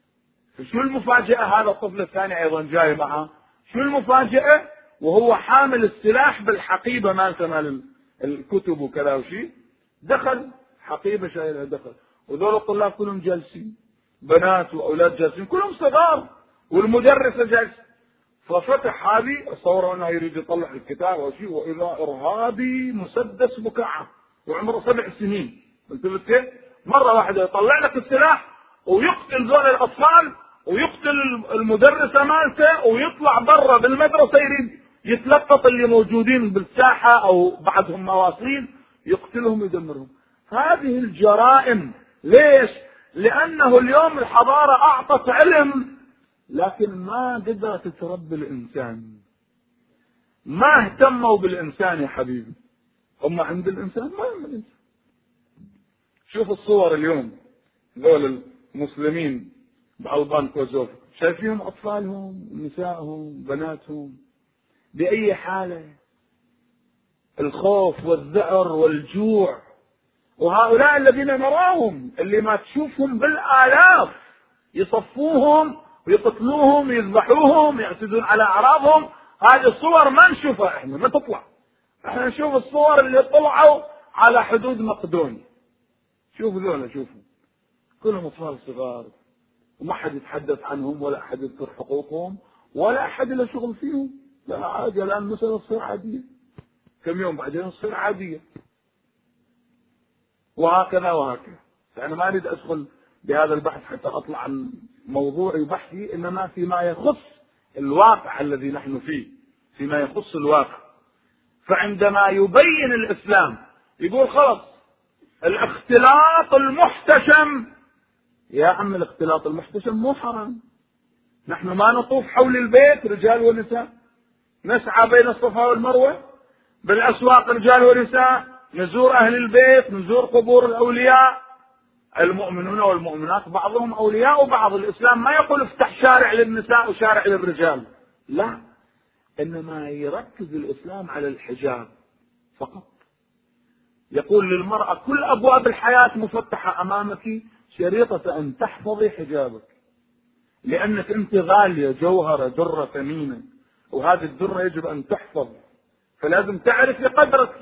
شو المفاجأة؟ هذا الطفل الثاني أيضا جاي معه، شو المفاجأة؟ وهو حامل السلاح بالحقيبة مالته مال الكتب وكذا وشي، دخل حقيبة شايلها دخل، وذول الطلاب كلهم جالسين، بنات وأولاد جالسين كلهم صغار، والمدرسة جالسة. ففتح هذه الصورة أنه يريد يطلع الكتاب أو شيء، وإذا إرهابي مسدس مكعب وعمره سبع سنين، انتبهت كيف؟ مرة واحدة يطلع لك السلاح ويقتل ذول الأطفال ويقتل المدرسة مالته ويطلع برا بالمدرسة يريد يتلقط اللي موجودين بالساحة أو بعضهم مواصلين يقتلهم ويدمرهم. هذه الجرائم ليش؟ لأنه اليوم الحضارة أعطت علم لكن ما قدرت تربي الإنسان، ما اهتموا بالإنسان يا حبيبي، هم عند الإنسان ما هم الإنسان. شوف الصور اليوم ذول المسلمين بألبان كوزوف، شايفين أطفالهم نسائهم بناتهم بأي حالة، الخوف والذعر والجوع. وهؤلاء الذين نراهم اللي ما تشوفهم بالآلاف يصفوهم ويقتلوهم ويذبحوهم ويعتدون على أعراضهم، هذه الصور ما نشوفها احنا، ما تطلع. احنا نشوف الصور اللي طلعوا على حدود مقدونيا، شوفوا ذولا، شوفوا كلهم أطفال صغار وما حد يتحدث عنهم ولا أحد يذكر حقوقهم ولا أحد له شغل فيهم. لا عادي، الآن مثلا تصير عادية، كم يوم بعدين تصير عادية، وهكذا وهكذا. فأنا ما أريد أدخل بهذا البحث حتى أطلع عن موضوعي بحثي، إنما فيما يخص الواقع الذي نحن فيه، فيما يخص الواقع. فعندما يبين الإسلام يقول خلص الاختلاط المحتشم، يا عم الاختلاط المحتشم مو حرام، نحن ما نطوف حول البيت رجال ونساء، نسعى بين الصفا والمروة، بالأسواق رجال ونساء، نزور أهل البيت، نزور قبور الأولياء. المؤمنون والمؤمنات بعضهم أولياء بعض. الإسلام ما يقول افتح شارع للنساء وشارع للرجال، لا، إنما يركز الإسلام على الحجاب فقط. يقول للمرأة كل أبواب الحياة مفتحة أمامك، شريطة أن تحفظي حجابك، لأنك أنت غالية، جوهرة، درة ثمينة، وهذه الدرة يجب أن تحفظ، فلازم تعرفي قدرك.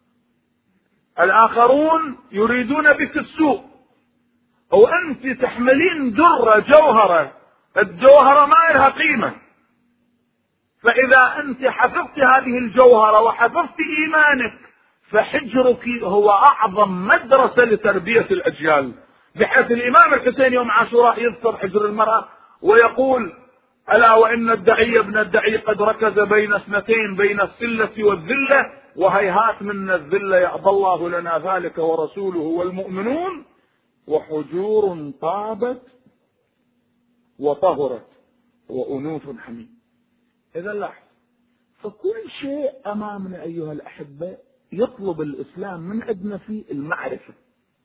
الآخرون يريدون بك السوء، وأنت تحملين درة جوهرة، الجوهرة ما لها قيمة. فإذا أنت حفظت هذه الجوهرة وحفظت إيمانك فحجرك هو أعظم مدرسة لتربية الأجيال، بحيث الإمام الحسين يوم عاشوراء يذكر حجر المرأة ويقول: ألا وإن الدعي ابن الدعي قد ركز بين اثنتين، بين السلة والذلة، وهيهات من الذلة يأبى الله لنا ذلك ورسوله والمؤمنون، وحجور طابت وطهرت وأنوف حميد. إذا لاحظ، فكل شيء أمامنا أيها الأحبة يطلب الإسلام من عندنا فيه المعرفة.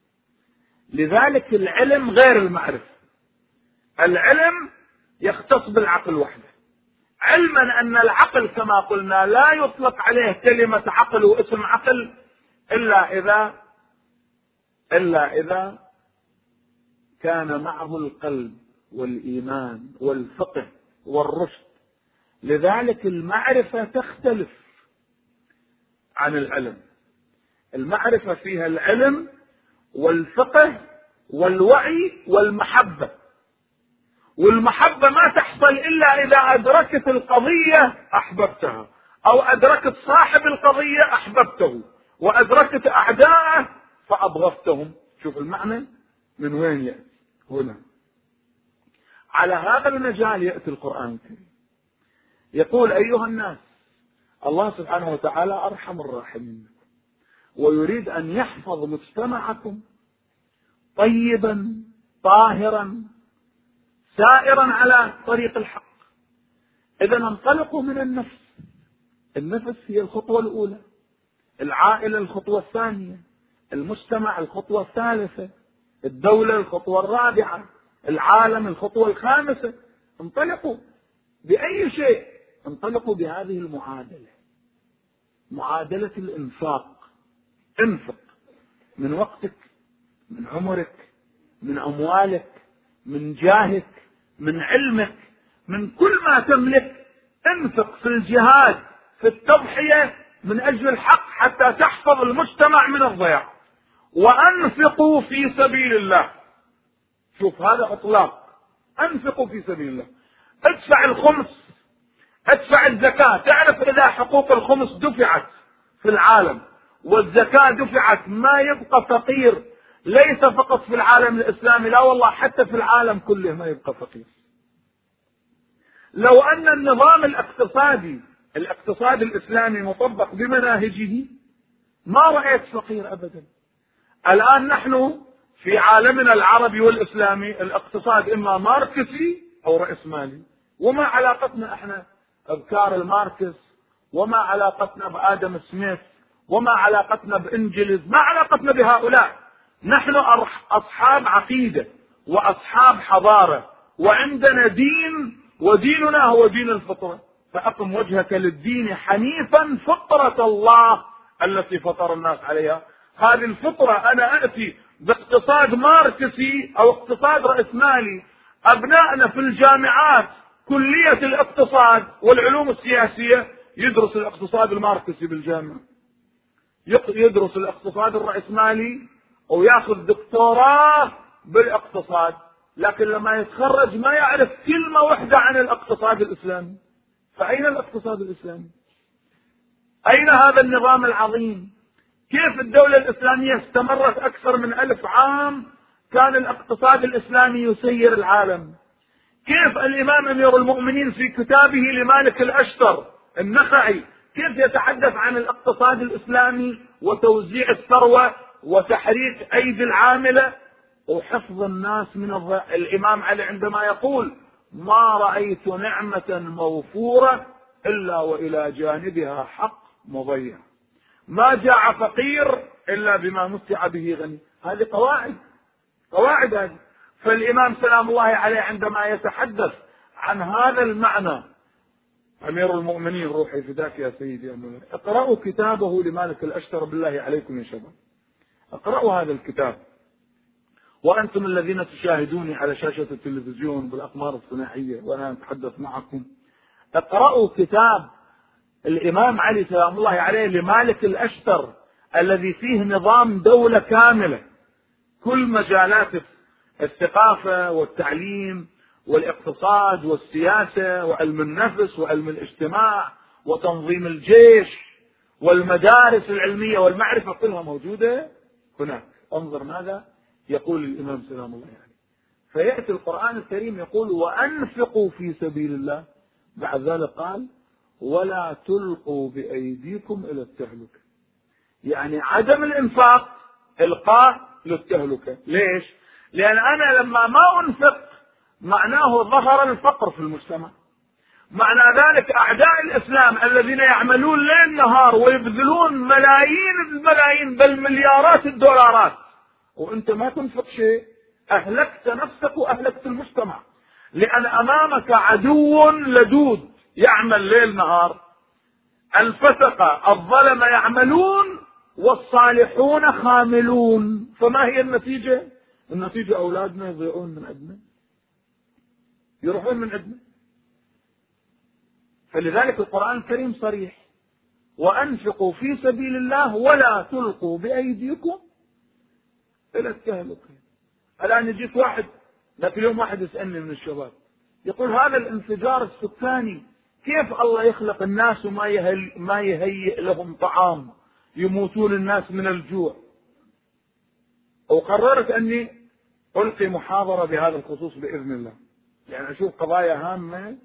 لذلك العلم غير المعرفة. العلم يختص بالعقل وحده، علما أن العقل كما قلنا لا يطلق عليه كلمة عقل واسم عقل إلا إذا إلا إذا كان معه القلب والإيمان والفقه والرشد. لذلك المعرفة تختلف عن العلم. المعرفة فيها العلم والفقه والوعي والمحبة، والمحبة ما تحصل إلا إذا أدركت القضية أحببتها، أو أدركت صاحب القضية أحببته، وأدركت أعداءه فأبغضتهم. شوف المعنى من وين يأتي هنا. على هذا المجال يأتي القرآن الكريم يقول: أيها الناس، الله سبحانه وتعالى أرحم الراحمين، ويريد أن يحفظ مجتمعكم طيبا طاهرا سائرا على طريق الحق. إذا انطلقوا من النفس. النفس هي الخطوة الأولى، العائلة الخطوة الثانية، المجتمع الخطوة الثالثة، الدولة الخطوة الرابعة، العالم الخطوة الخامسة. انطلقوا بأي شيء، انطلقوا بهذه المعادلة، معادلة الإنفاق. انفق من وقتك، من عمرك، من أموالك، من جاهك، من علمك، من كل ما تملك. انفق في الجهاد، في التضحية من أجل الحق حتى تحفظ المجتمع من الضياع. وأنفقوا في سبيل الله. شوف هذا إطلاق، أنفقوا في سبيل الله. ادفع الخمس، ادفع الزكاة. تعرف إذا حقوق الخمس دفعت في العالم والزكاة دفعت ما يبقى فقير، ليس فقط في العالم الإسلامي، لا والله حتى في العالم كله ما يبقى فقير. لو أن النظام الاقتصادي الاقتصاد الإسلامي مطبق بمناهجه ما رأيت فقير أبدا. الآن نحن في عالمنا العربي والإسلامي الاقتصاد إما ماركسي أو رأسمالي. وما علاقتنا احنا بكارل ماركس، وما علاقتنا بآدم سميث، وما علاقتنا بإنجلز، ما علاقتنا بهؤلاء. نحن أصحاب عقيدة وأصحاب حضارة، وعندنا دين، وديننا هو دين الفطرة. فأقم وجهك للدين حنيفا فطرة الله التي فطر الناس عليها. هذه الفطرة. أنا أأتي باقتصاد ماركسي أو اقتصاد رأسمالي، أبنائنا في الجامعات كلية الاقتصاد والعلوم السياسية يدرس الاقتصاد الماركسي بالجامعة، يدرس الاقتصاد الرأسمالي ويأخذ دكتوراه بالاقتصاد، لكن لما يتخرج ما يعرف كلمة واحدة عن الاقتصاد الإسلامي. فأين الاقتصاد الإسلامي؟ أين هذا النظام العظيم؟ كيف الدولة الإسلامية استمرت أكثر من ألف عام؟ كان الاقتصاد الإسلامي يسير العالم. كيف الإمام أمير المؤمنين في كتابه لمالك الأشتر النخعي كيف يتحدث عن الاقتصاد الإسلامي وتوزيع الثروة وتحريك أيدي العاملة وحفظ الناس من الضياع. الإمام علي عندما يقول: ما رأيت نعمة موفورة إلا وإلى جانبها حق مضيع، ما جاع فقير إلا بما متع به غني. هذه قواعد قواعد هذه. فالإمام سلام الله عليه عندما يتحدث عن هذا المعنى، أمير المؤمنين روحي فداك يا سيدي يا مولاي، اقرأوا كتابه لمالك الأشتر بالله عليكم يا شباب، اقرأوا هذا الكتاب. وأنتم الذين تشاهدوني على شاشة التلفزيون بالأقمار الصناعية وأنا أتحدث معكم، اقرأوا كتاب الإمام علي سلام الله عليه لمالك الأشتر الذي فيه نظام دولة كاملة، كل مجالات الثقافة والتعليم والاقتصاد والسياسة وعلم النفس وعلم الاجتماع وتنظيم الجيش والمدارس العلمية والمعرفة كلها موجودة هناك. انظر ماذا يقول الإمام سلام الله عليه. فيأتي القرآن الكريم يقول وأنفقوا في سبيل الله، بعد ذلك قال ولا تلقوا بأيديكم إلى التهلكة. يعني عدم الإنفاق إلقاء للتهلكة. ليش؟ لأن أنا لما ما أنفق معناه ظهر الفقر في المجتمع. معنى ذلك أعداء الإسلام الذين يعملون ليل نهار ويبذلون ملايين الملايين بل مليارات الدولارات وأنت ما تنفق شيء، أهلكت نفسك وأهلكت المجتمع. لأن أمامك عدو لدود يعمل ليل نهار. الفسقة الظلم يعملون والصالحون خاملون. فما هي النتيجة؟ النتيجة أولادنا يضيعون من عندنا، يروحون من عندنا. فلذلك القرآن الكريم صريح وأنفقوا في سبيل الله ولا تلقوا بأيديكم إلى التهلكة. الآن يجيك واحد، لكن اليوم واحد يسألني من الشباب يقول هذا الانفجار السكاني كيف الله يخلق الناس وما يهي ما يهيئ لهم طعام، يموتون الناس من الجوع. وقررت أني ألقي محاضرة بهذا الخصوص بإذن الله، يعني أشوف قضايا هامة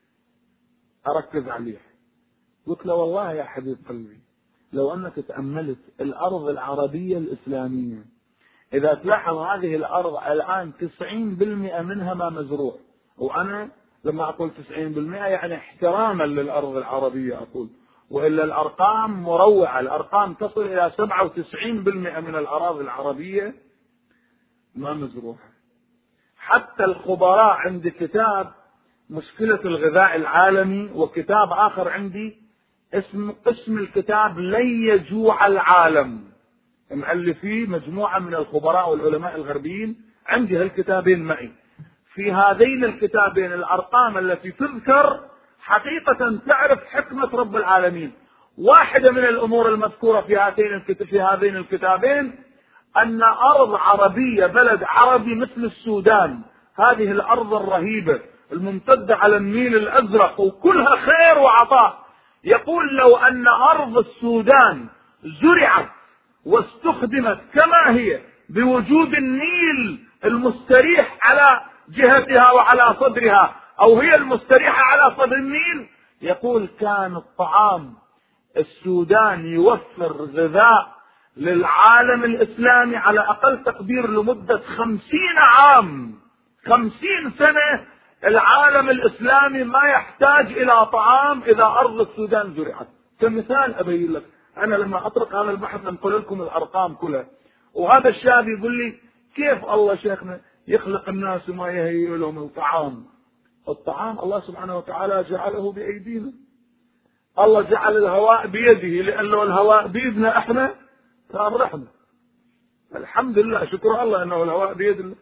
أركز عليها. قلت له والله يا حبيب قلبي لو أنك تأملت الأرض العربية الإسلامية، إذا تلاحظ هذه الأرض الآن تسعين بالمئة منها ما مزروع. وأنا لما أقول تسعين بالمئة يعني احتراما للأرض العربية أقول، وإلا الأرقام مروعة، الأرقام تصل إلى سبعة وتسعين بالمئة من الأراضي العربية ما مزروعة. حتى الخبراء عندي كتاب مشكلة الغذاء العالمي، وكتاب آخر عندي اسم اسم الكتاب لن يجوع العالم، مؤلفيه مجموعة من الخبراء والعلماء الغربيين. عندي هالكتابين معي. في هذين الكتابين الأرقام التي تذكر حقيقة تعرف حكمة رب العالمين. واحدة من الأمور المذكورة في هاتين في هذين الكتابين أن أرض عربية، بلد عربي مثل السودان، هذه الأرض الرهيبة الممتدة على النيل الأزرق وكلها خير وعطاء، يقول لو أن أرض السودان زرعت واستخدمت كما هي بوجود النيل المستريح على جهتها وعلى صدرها، أو هي المستريحة على صدر النيل، يقول كان الطعام السوداني يوفر غذاء للعالم الإسلامي على أقل تقدير لمدة خمسين عام، خمسين سنة العالم الإسلامي ما يحتاج إلى طعام إذا أرض السودان زرعت. كمثال أبين لك، أنا لما أطرق هذا البحث أنقل لكم الأرقام كلها. وهذا الشاب يقول لي كيف الله شيخنا يخلق الناس وما يهيئ لهم الطعام؟ الطعام الله سبحانه وتعالى جعله بأيدينا. الله جعل الهواء بيده، لأنه الهواء بيدنا احنا كان رحمة. الحمد لله، شكر الله أنه الهواء بيد الله،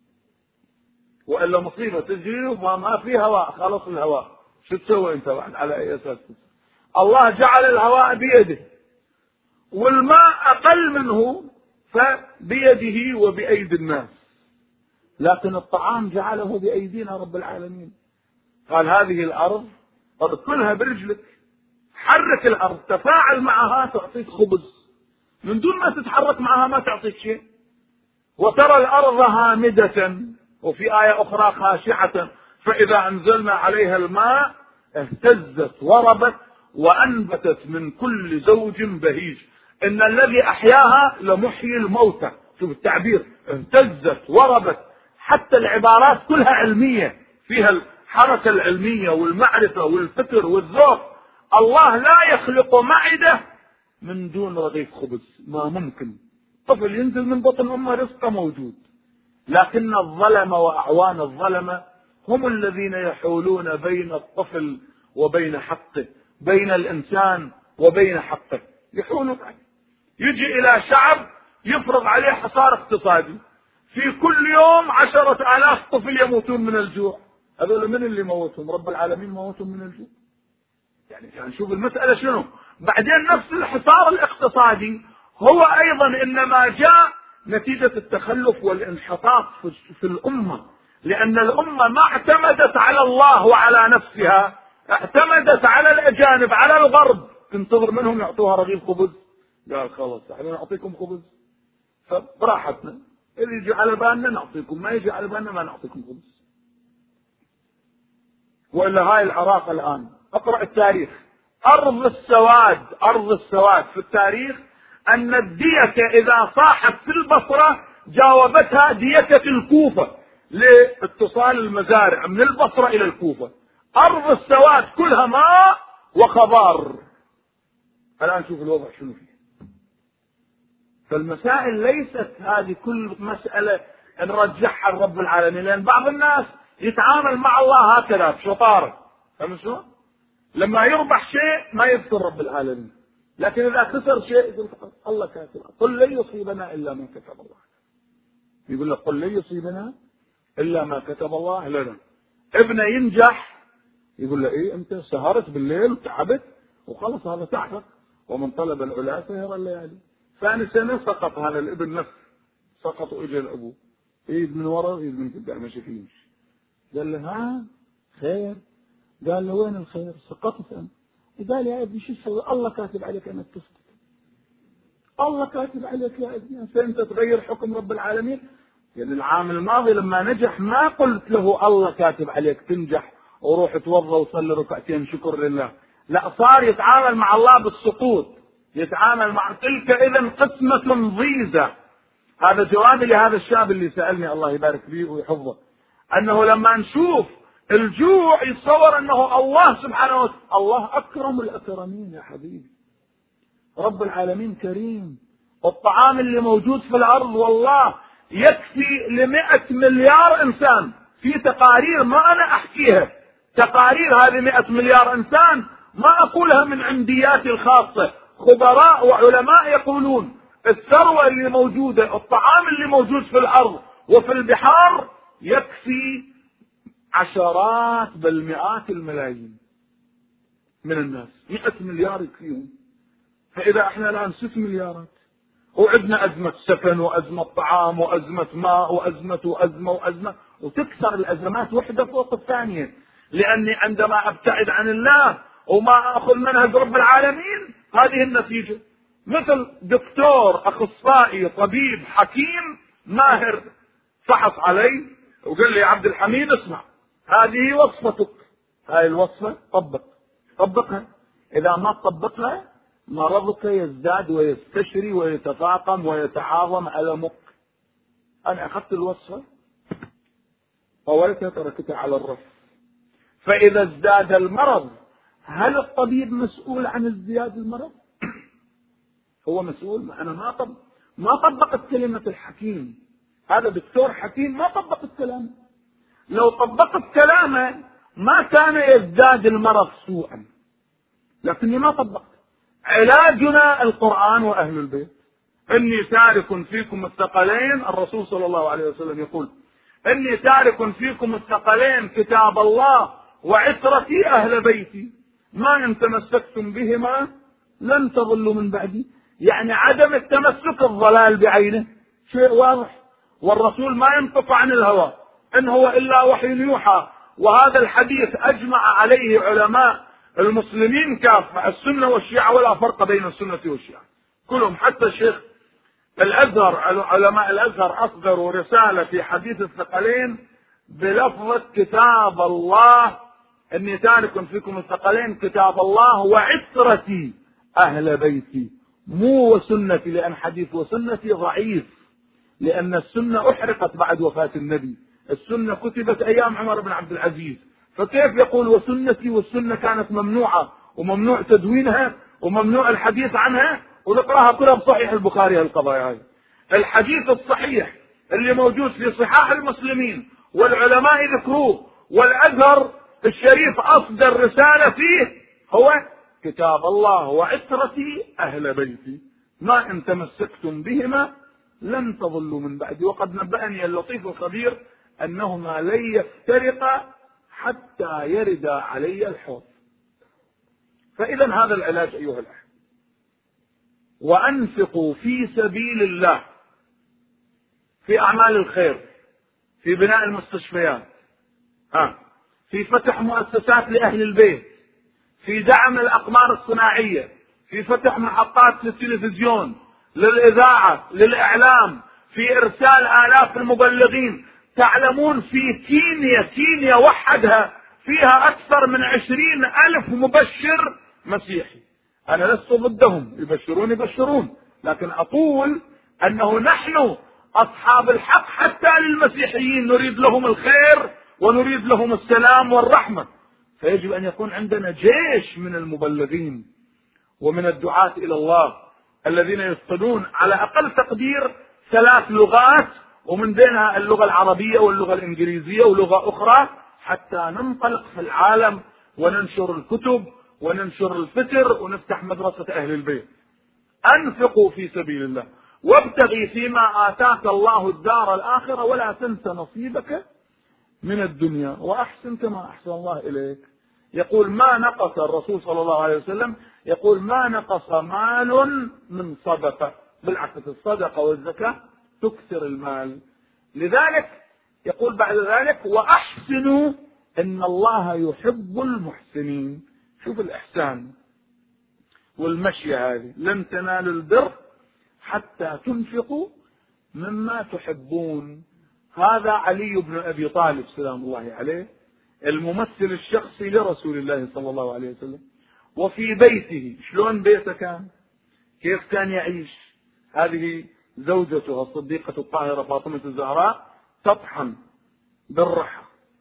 وإلا مصيبة تجري وما في هواء، خلص الهواء شو تسوي أنت بعد؟ على أي أساس؟ الله جعل الهواء بيده، والماء أقل منه فبيده وبأيدي الناس، لكن الطعام جعله بأيدينا رب العالمين. قال هذه الأرض ادخلها برجلك، حرك الأرض، تفاعل معها تعطيك خبز، من دون ما تتحرك معها ما تعطيك شيء. وترى الأرض هامدة، وفي آية أخرى خاشعة، فإذا أنزلنا عليها الماء اهتزت وربت وأنبتت من كل زوج بهيج. إن الذي أحياها لمحيي الموتى. شوف التعبير، اهتزت وربت، حتى العبارات كلها علمية، فيها الحركة العلمية والمعرفة والفكر والذوق. الله لا يخلق معدة من دون رغيف خبز، ما ممكن. طفل ينزل من بطن أمه رزقه موجود، لكن الظلمة وأعوان الظلمة هم الذين يحولون بين الطفل وبين حقه، بين الإنسان وبين حقه، يحولون. يجي إلى شعب يفرض عليه حصار اقتصادي، في كل يوم عشرة آلاف طفل يموتون من الجوع. هذول من اللي موتهم؟ رب العالمين موتهم من الجوع. يعني نشوف المسألة شنو. بعدين نفس الحصار الاقتصادي هو أيضا إنما جاء نتيجة التخلف والانحطاط في الأمة، لأن الأمة ما اعتمدت على الله وعلى نفسها، اعتمدت على الأجانب، على الغرب. تنتظر منهم يعطوها رغيف خبز؟ قال خلاص احنا نعطيكم خبز فبراحتنا، إذا يجي على بالنا نعطيكم، ما يجي على بالنا ما نعطيكم خبز. وإلا هاي العراق الآن اقرأ التاريخ، أرض السواد، أرض السواد في التاريخ، أن الدية إذا صاحت في البصرة جاوبتها دية الكوفة لاتصال المزارع من البصرة إلى الكوفة. أرض السواد كلها ماء وخضار. الآن شوف الوضع شنو فيه. فالمسائل ليست هذه كل مسألة نرجحها لرب العالمين، لأن بعض الناس يتعامل مع الله هكذا بشطارة، فهمت شو؟ لما يربح شيء ما يذكر رب العالمين، لكن إذا خسر شيء يقول الله كاتب، قل لن يصيبنا إلا ما كتب الله. يقول لك قل لن يصيبنا إلا ما كتب الله لنا. ابنه ينجح يقول له إيه أنت سهرت بالليل وتعبت وخلص هذا تعبك، ومن طلب العلا سهر الليالي. ثاني سنة سقط هذا الابن نفسه، سقط وإجا الأبو إيد من ورا إيد من قدام ماشي فيه يمشي. قال له ها خير؟ قال له وين الخير؟ سقطت أنا. قال يا ابني شو تسوي؟ الله كاتب عليك أنك تسقط، الله كاتب عليك يا ابني، فأنت تغير حكم رب العالمين. يعني العام الماضي لما نجح ما قلت له الله كاتب عليك تنجح وروح توضى وصلي ركعتين شكر لله، لا، صار يتعامل مع الله بالسقوط، يتعامل مع تلك إذن قسمة ضيزة. هذا جوابي لهذا الشاب اللي سألني الله يبارك فيه ويحفظه، أنه لما نشوف الجوع يتصور أنه الله سبحانه وتعالى، الله أكرم الأكرمين يا حبيبي، رب العالمين كريم. الطعام اللي موجود في الأرض والله يكفي لمئة مليار إنسان، في تقارير ما أنا أحكيها، تقارير هذه مئة مليار إنسان ما أقولها من عندياتي الخاصة، خبراء وعلماء يقولون الثروة اللي موجودة، الطعام اللي موجود في الأرض وفي البحار يكفي عشرات بل مئات الملايين من الناس، مئة مليار يكفيهم. فإذا احنا الآن ست مليارات وعندنا أزمة سكن وأزمة طعام وأزمة ماء وأزمة وأزمة وأزمة، وتكسر الأزمات وحدة فوق الثانية، لأني عندما أبتعد عن الله وما أخذ منهج رب العالمين هذه النتيجة. مثل دكتور أخصائي طبيب حكيم ماهر فحص علي وقال لي يا عبد الحميد اسمع، هذه وصفتك، هاي الوصفة طبق طبقها، إذا ما تطبقها مرضك يزداد ويستشري ويتفاقم ويتعاظم ألمك. أنا أخذت الوصفة طولتها تركتها على الرف. فإذا ازداد المرض هل الطبيب مسؤول عن ازدياد المرض؟ هو مسؤول؟ أنا ما طب ما طبقت كلمة الحكيم، هذا دكتور حكيم ما طبقت كلامه، لو طبقت كلامه ما كان يزداد المرض سوءا، لكني ما طبقت. علاجنا القرآن وأهل البيت. إني تارك فيكم الثقلين، الرسول صلى الله عليه وسلم يقول إني تارك فيكم الثقلين كتاب الله وعترتي أهل بيتي، ما إن تمسكتم بهما لن تضلوا من بعدي. يعني عدم التمسك الضلال بعينه، شيء واضح. والرسول ما ينطق عن الهوى، إن هو إلا وحي يوحى. وهذا الحديث أجمع عليه علماء المسلمين كافة، السنة والشيعة، ولا فرق بين السنة والشيعة كلهم. حتى الشيخ الأزهر، علماء الأزهر أصدروا رسالة في حديث الثقلين بلفظة كتاب الله، إني تارك فيكم الثقلين كتاب الله وعترتي أهل بيتي، مو وسنتي، لأن حديث وسنتي ضعيف، لأن السنة أحرقت بعد وفاة النبي، السنة كتبت أيام عمر بن عبد العزيز، فكيف يقول وسنتي والسنة كانت ممنوعة وممنوع تدوينها وممنوع الحديث عنها، ونقراها كلها بصحيح البخاري. هالقضايا هاي الحديث الصحيح اللي موجود في صحاح المسلمين والعلماء ذكروه، والأزهر الشريف أصدر رسالة فيه، هو كتاب الله وعترتي أهل بيتي، ما إن تمسكتم بهما لن تضلوا من بعدي. وقد نبأني اللطيف الخبير أنهما لن يفترقا حتى يرد علي الحوض. فإذا هذا العلاج أيها الأخوة. وأنفقوا في سبيل الله في أعمال الخير، في بناء المستشفيات، ها، في فتح مؤسسات لأهل البيت، في دعم الأقمار الصناعية، في فتح محطات للتلفزيون، للإذاعة، للإعلام، في إرسال آلاف المبلغين. تعلمون في كينيا، كينيا وحدها فيها أكثر من عشرين ألف مبشر مسيحي. أنا لست ضدهم، يبشرون يبشرون، لكن أقول أنه نحن أصحاب الحق حتى للمسيحيين نريد لهم الخير ونريد لهم السلام والرحمة. فيجب أن يكون عندنا جيش من المبلغين ومن الدعاة إلى الله الذين يتقنون على أقل تقدير ثلاث لغات، ومن بينها اللغة العربية واللغة الإنجليزية ولغة أخرى، حتى ننطلق في العالم وننشر الكتب وننشر الفكر ونفتح مدرسة أهل البيت. أنفقوا في سبيل الله وابتغي فيما آتاك الله الدار الآخرة ولا تنس نصيبك من الدنيا وأحسن كما أحسن الله إليك. يقول ما نقص الرسول صلى الله عليه وسلم، يقول ما نقص مال من صدقة، بالعكس الصدقة والزكاة تكثر المال. لذلك يقول بعد ذلك وأحسنوا إن الله يحب المحسنين. شوف الإحسان والمشية هذه، لن تنالوا البر حتى تنفقوا مما تحبون. هذا علي بن أبي طالب سلام الله عليه، الممثل الشخصي لرسول الله صلى الله عليه وسلم. وفي بيته، شلون بيته كان، كيف كان يعيش. هذه زوجته الصديقة الطاهرة فاطمة الزهراء تطحن بالرحى،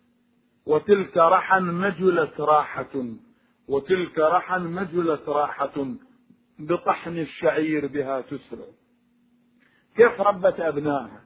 وتلك رحى مجلت راحة، وتلك رحى مجلت راحة بطحن الشعير بها تسرع. كيف ربت أبنائها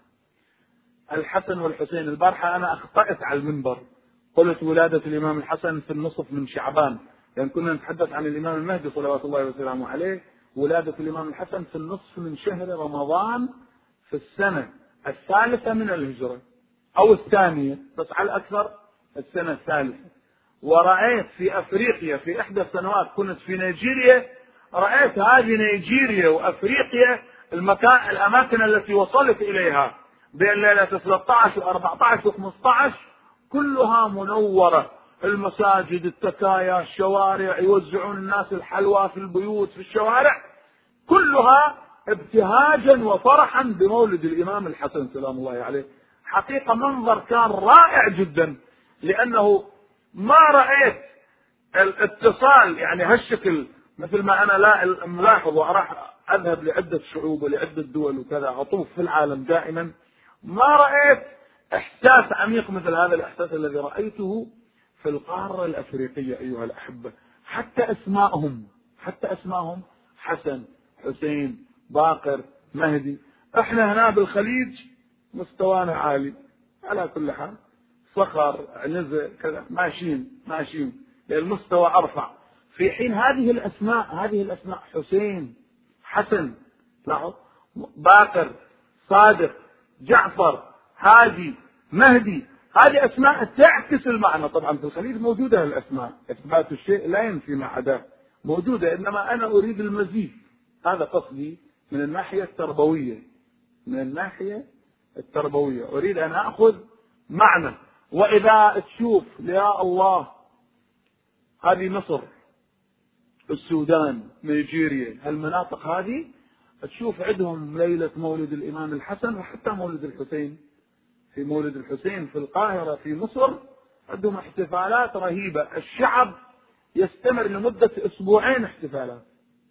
الحسن والحسين. البارحة أنا أخطأت على المنبر، قلت ولادة الإمام الحسن في النصف من شعبان، لأن يعني كنا نتحدث عن الإمام المهدي صلوات الله وسلامه عليه. ولادة الإمام الحسن في النصف من شهر رمضان في السنة الثالثة من الهجرة أو الثانية، بس على الأكثر السنة الثالثة. ورأيت في أفريقيا في إحدى السنوات كنت في نيجيريا، رأيت هذه نيجيريا وأفريقيا المكان الأماكن التي وصلت إليها بين ليلة ثلاثة عشر وأربعة عشر وخمسة عشر كلها منورة، المساجد، التكايا، الشوارع، يوزعون الناس الحلوى في البيوت في الشوارع، كلها ابتهاجا وفرحا بمولد الإمام الحسن سلام الله عليه. حقيقة منظر كان رائع جدا، لأنه ما رأيت الاتصال يعني هالشكل مثل ما أنا لا ملاحظ، وراح أذهب لعدة شعوب ولعدة دول وكذا، أطوف في العالم دائما، ما رأيت إحساس عميق مثل هذا الإحساس الذي رأيته في القارة الأفريقية أيها الأحبة. حتى أسماءهم حتى أسماءهم حسن، حسين، باقر، مهدي. احنا هنا بالخليج مستوانا عالي على كل حال، صخر، عنزة، كذا، ماشيين ماشيين للمستوى أرفع، في حين هذه الأسماء هذه الأسماء حسين، حسن، لاحظ، باقر، صادق، جعفر، هادي، مهدي، هذه أسماء تعكس المعنى. طبعا في الخليج موجودة الأسماء، إثبات الشيء لا ينفي ما عداه، موجودة، إنما أنا أريد المزيد. هذا قصدي من الناحية التربوية، من الناحية التربوية أريد أن أخذ معنى. وإذا تشوف يا الله هذه مصر، السودان، نيجيريا، هالمناطق هذه تشوف عندهم ليلة مولد الإمام الحسن وحتى مولد الحسين. في مولد الحسين في القاهرة في مصر عندهم احتفالات رهيبة، الشعب يستمر لمدة أسبوعين احتفالات.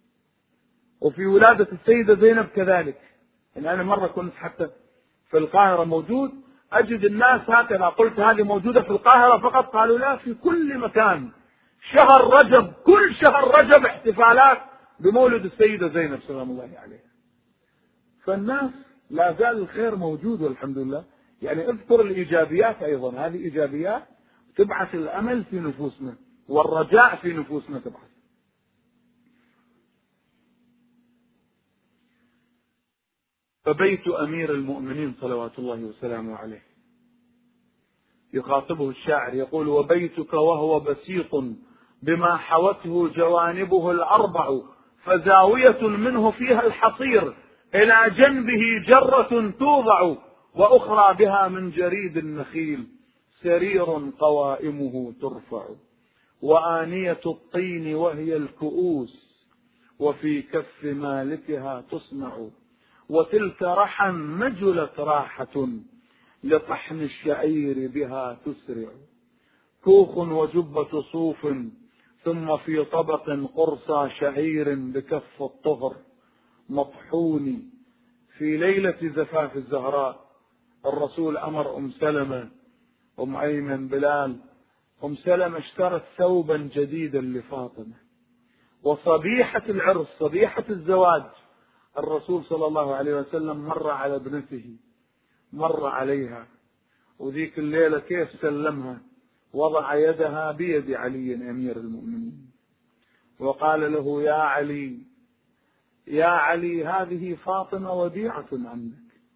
وفي ولادة السيدة زينب كذلك. يعني أنا مرة كنت حتى في القاهرة موجود، أجد الناس هكذا، قلت هذه موجودة في القاهرة فقط، قالوا لا، في كل مكان. شهر رجب، كل شهر رجب احتفالات بمولد السيدة زينب سلام الله عليها. فالناس لا زال الخير موجود والحمد لله. يعني اذكر الإيجابيات أيضا، هذه إيجابيات تبعث الأمل في نفوسنا والرجاء في نفوسنا تبعث. فبيت أمير المؤمنين صلوات الله وسلامه عليه، يخاطبه الشاعر يقول وبيتك وهو بسيط بما حوته جوانبه الأربع، فزاوية منه فيها الحصير إلى جنبه جرة توضع، وأخرى بها من جريد النخيل سرير قوائمه ترفع، وآنية الطين وهي الكؤوس، وفي كف مالكها تصنع، وتلك رحا مجلت راحة لطحن الشعير بها تسرع. كوخ وجبة صوف ثم في طبق قرصى شعير بكف الطهر مطحون. في ليلة زفاف الزهراء الرسول أمر أم سلمة أم أيمن بلال. أم سلمة اشترت ثوبا جديدا لفاطمة، وصبيحة العرس صبيحة الزواج الرسول صلى الله عليه وسلم مر على ابنته، مر عليها، وذيك الليلة كيف سلمها؟ وضع يدها بيد علي أمير المؤمنين وقال له: يا علي يا علي هذه فاطمة وديعة عنك،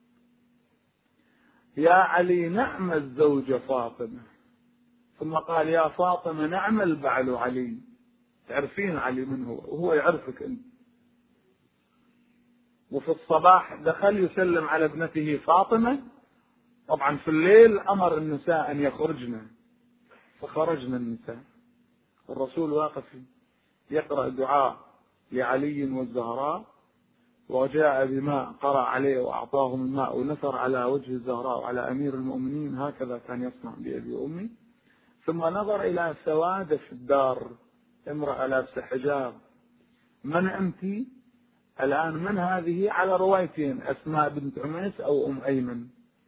يا علي نعم الزوج فاطمة. ثم قال: يا فاطمة نعم البعل علي. تعرفين علي من هو وهو يعرفك أنت. وفي الصباح دخل يسلم على ابنته فاطمة. طبعا في الليل أمر النساء أن يخرجن، فخرجنا النساء، الرسول واقف يقرأ دعاء لعلي والزهراء، وجاء بماء قرأ عليه وأعطاهم الماء ونثر على وجه الزهراء وعلى أمير المؤمنين، هكذا كان يصنع بأبي وأمي. ثم نظر إلى سوادة في الدار، امرأة لابسة حجاب. من أنت الآن؟ من هذه؟ على روايتين، أسماء بنت عميس أو أم أيمن.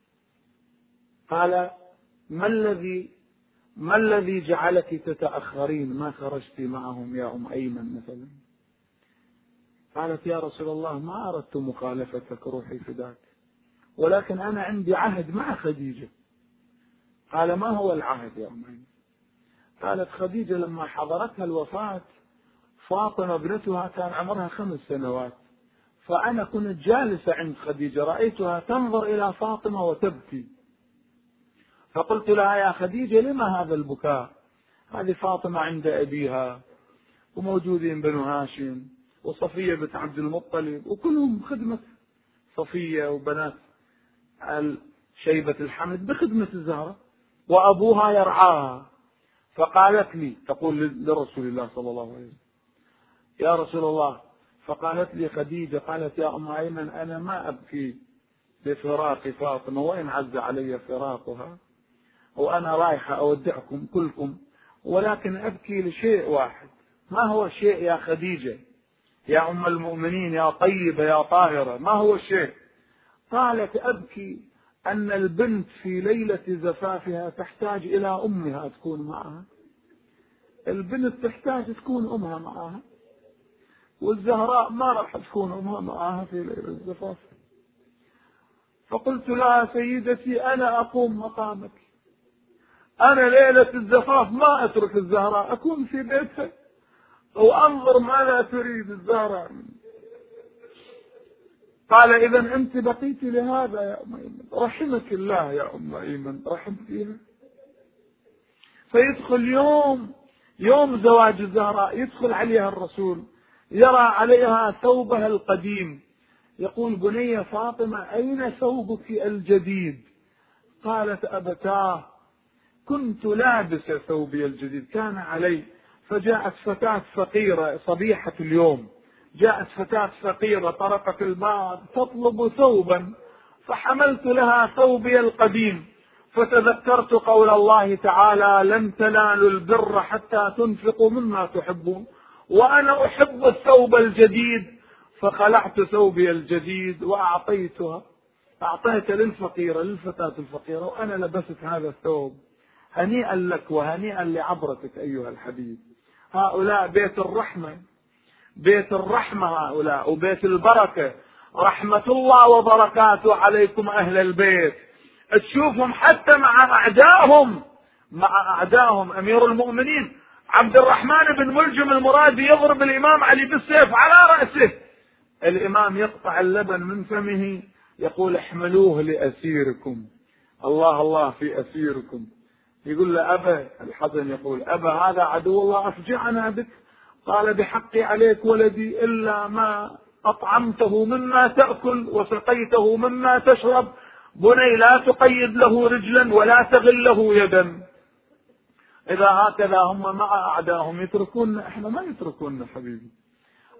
قال: ما الذي ما الذي جعلك تتأخرين؟ ما خرجت معهم يا أم أيمن مثلا؟ قالت: يا رسول الله ما أردت مخالفتك روحي فداك، ولكن أنا عندي عهد مع خديجة. قال: ما هو العهد يا أم أيمن؟ قالت: خديجة لما حضرتها الوفاة فاطمة ابنتها كان عمرها خمس سنوات، فأنا كنت جالسة عند خديجة رأيتها تنظر إلى فاطمة وتبكي، فقلت لها: يا خديجة لما هذا البكاء؟ هذه فاطمة عند أبيها وموجودين بنو هاشم وصفية بنت عبد المطلب وكلهم خدمة صفية وبنات شيبة الحمد بخدمة الزهرة وأبوها يرعاها. فقالت لي، تقول لرسول الله صلى الله عليه وسلم: يا رسول الله، فقالت لي خديجة، قالت: يا أم أيمن أنا ما أبكي بفراق فاطمة وإن عز علي فراقها، وأنا رايحة أودعكم كلكم، ولكن أبكي لشيء واحد. ما هو الشيء يا خديجة يا أم المؤمنين يا طيبة يا طاهرة؟ ما هو الشيء؟ قالت: أبكي أن البنت في ليلة زفافها تحتاج إلى أمها تكون معها. البنت تحتاج تكون أمها معها، والزهراء ما راح تكون أمها معها في ليلة الزفاف. فقلت لها: سيدتي أنا أقوم مقامك، أنا ليلة الزفاف ما أترك الزهراء، أكون في بيتها وأنظر ماذا تريد الزهراء. قال: إذا أنت بقيت لهذا يا أم أيمن، رحمك الله يا أم أيمن، رحمتيها. فيدخل يوم يوم زواج الزهراء، يدخل عليها الرسول يرى عليها ثوبها القديم، يقول: بني فاطمة أين ثوبك الجديد؟ قالت: أبتاه كنت لابسة ثوبي الجديد كان علي. فجاءت فتاة فقيرة صبيحة اليوم، جاءت فتاة فقيرة طرقت الباب تطلب ثوبا، فحملت لها ثوبي القديم، فتذكرت قول الله تعالى: لن تنالوا البر حتى تنفقوا مما تحبون، وأنا أحب الثوب الجديد، فخلعت ثوبي الجديد وأعطيتها، أعطيت للفقيرة للفتاة الفقيرة، وأنا لبست هذا الثوب. هنيئا لك وهنيئا لعبرتك أيها الحبيب. هؤلاء بيت الرحمة، بيت الرحمة هؤلاء، وبيت البركة. رحمة الله وبركاته عليكم أهل البيت. تشوفهم حتى مع أعدائهم، مع أعدائهم أمير المؤمنين عبد الرحمن بن ملجم المرادي يضرب الإمام علي بالسيف على رأسه، الإمام يقطع اللبن من فمه يقول: احملوه لأسيركم. الله الله في أسيركم. يقول له: أبا الحسن يقول: أبا هذا عدو الله أفجعنا بك. قال: بحقي عليك ولدي إلا ما أطعمته مما تأكل وسقيته مما تشرب، بني لا تقيد له رجلا ولا تغل له يدا. إذا هكذا هم مع أعدائهم يتركون، إحنا ما يتركون حبيبي.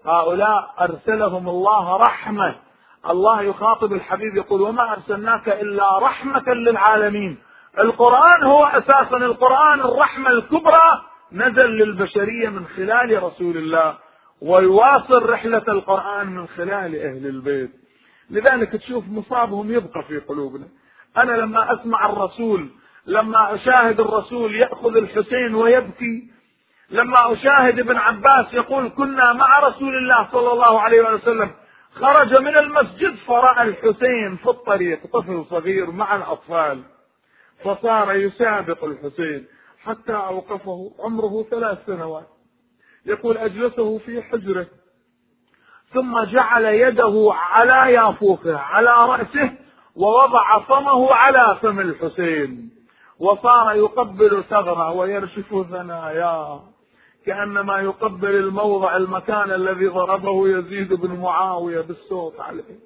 هؤلاء أرسلهم الله رحمة. الله يخاطب الحبيب يقول وما أرسلناك إلا رحمة للعالمين. القرآن هو أساسا القرآن الرحمة الكبرى نزل للبشرية من خلال رسول الله، ويواصل رحلة القرآن من خلال أهل البيت. لذلك تشوف مصابهم يبقى في قلوبنا. أنا لما أسمع الرسول، لما أشاهد الرسول يأخذ الحسين ويبكي، لما أشاهد ابن عباس يقول كنا مع رسول الله صلى الله عليه وسلم خرج من المسجد فرأى الحسين في الطريق، طفل صغير مع الأطفال، فصار يسابق الحسين حتى أوقفه عمره ثلاث سنوات. يقول أجلسه في حجره ثم جعل يده على يافوخه على رأسه ووضع فمه على فم الحسين، وصار يقبل ثغره ويرشف ثناياه كأنما يقبل الموضع المكان الذي ضربه يزيد بن معاوية بالصوت عليه.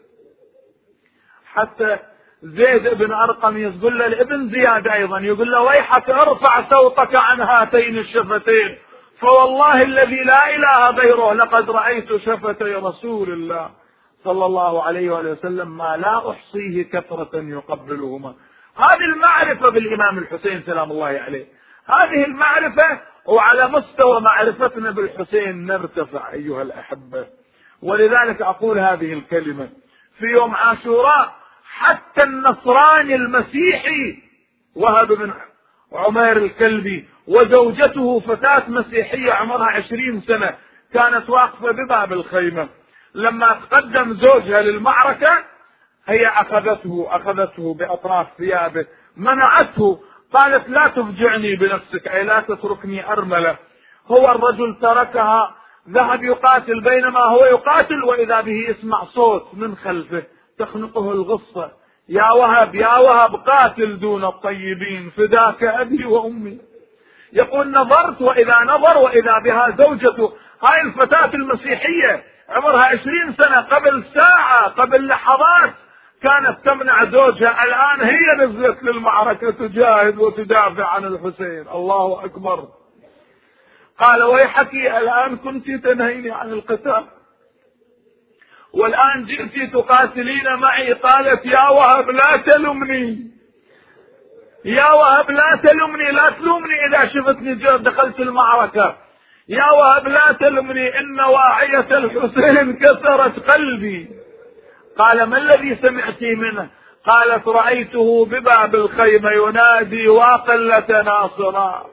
حتى زيد بن أرقم يقول له لابن زياد أيضا، يقول له ويحك ارفع صوتك عن هاتين الشفتين، فوالله الذي لا إله غيره لقد رأيت شفتي رسول الله صلى الله عليه وسلم ما لا أحصيه كثرة يقبلهما. هذه المعرفة بالإمام الحسين سلام الله عليه، هذه المعرفة، وعلى مستوى معرفتنا بالحسين نرتفع أيها الأحبة. ولذلك أقول هذه الكلمة في يوم عاشوراء. حتى النصراني المسيحي وهب بن عمير الكلبي وزوجته فتاة مسيحية عمرها عشرين سنة كانت واقفة بباب الخيمة، لما تقدم زوجها للمعركة هي أخذته أخذته بأطراف ثيابه منعته، قالت لا تفجعني بنفسك أي لا تتركني أرملة. هو الرجل تركها ذهب يقاتل، بينما هو يقاتل وإذا به يسمع صوت من خلفه تخنقه الغصة، يا وهب يا وهب قاتل دون الطيبين فداك أبي وأمي. يقول نظرت وإذا نظر وإذا بها زوجته، هاي الفتاة المسيحية عمرها عشرين سنة قبل ساعة قبل لحظات كانت تمنع زوجها، الآن هي نزلت للمعركة تجاهد وتدافع عن الحسين. الله أكبر. قال ويحك الآن كنت تنهيني عن القتال والآن جئت تقاتلين معي. قالت يا وهب لا تلمني، يا وهب لا تلمني، لا تلومني إذا شفتني دخلت المعركة، يا وهب لا تلمني إن واعية الحسين كسرت قلبي. قال ما الذي سمعتي منه؟ قالت رأيته بباب الخيمة ينادي وقلة ناصرا.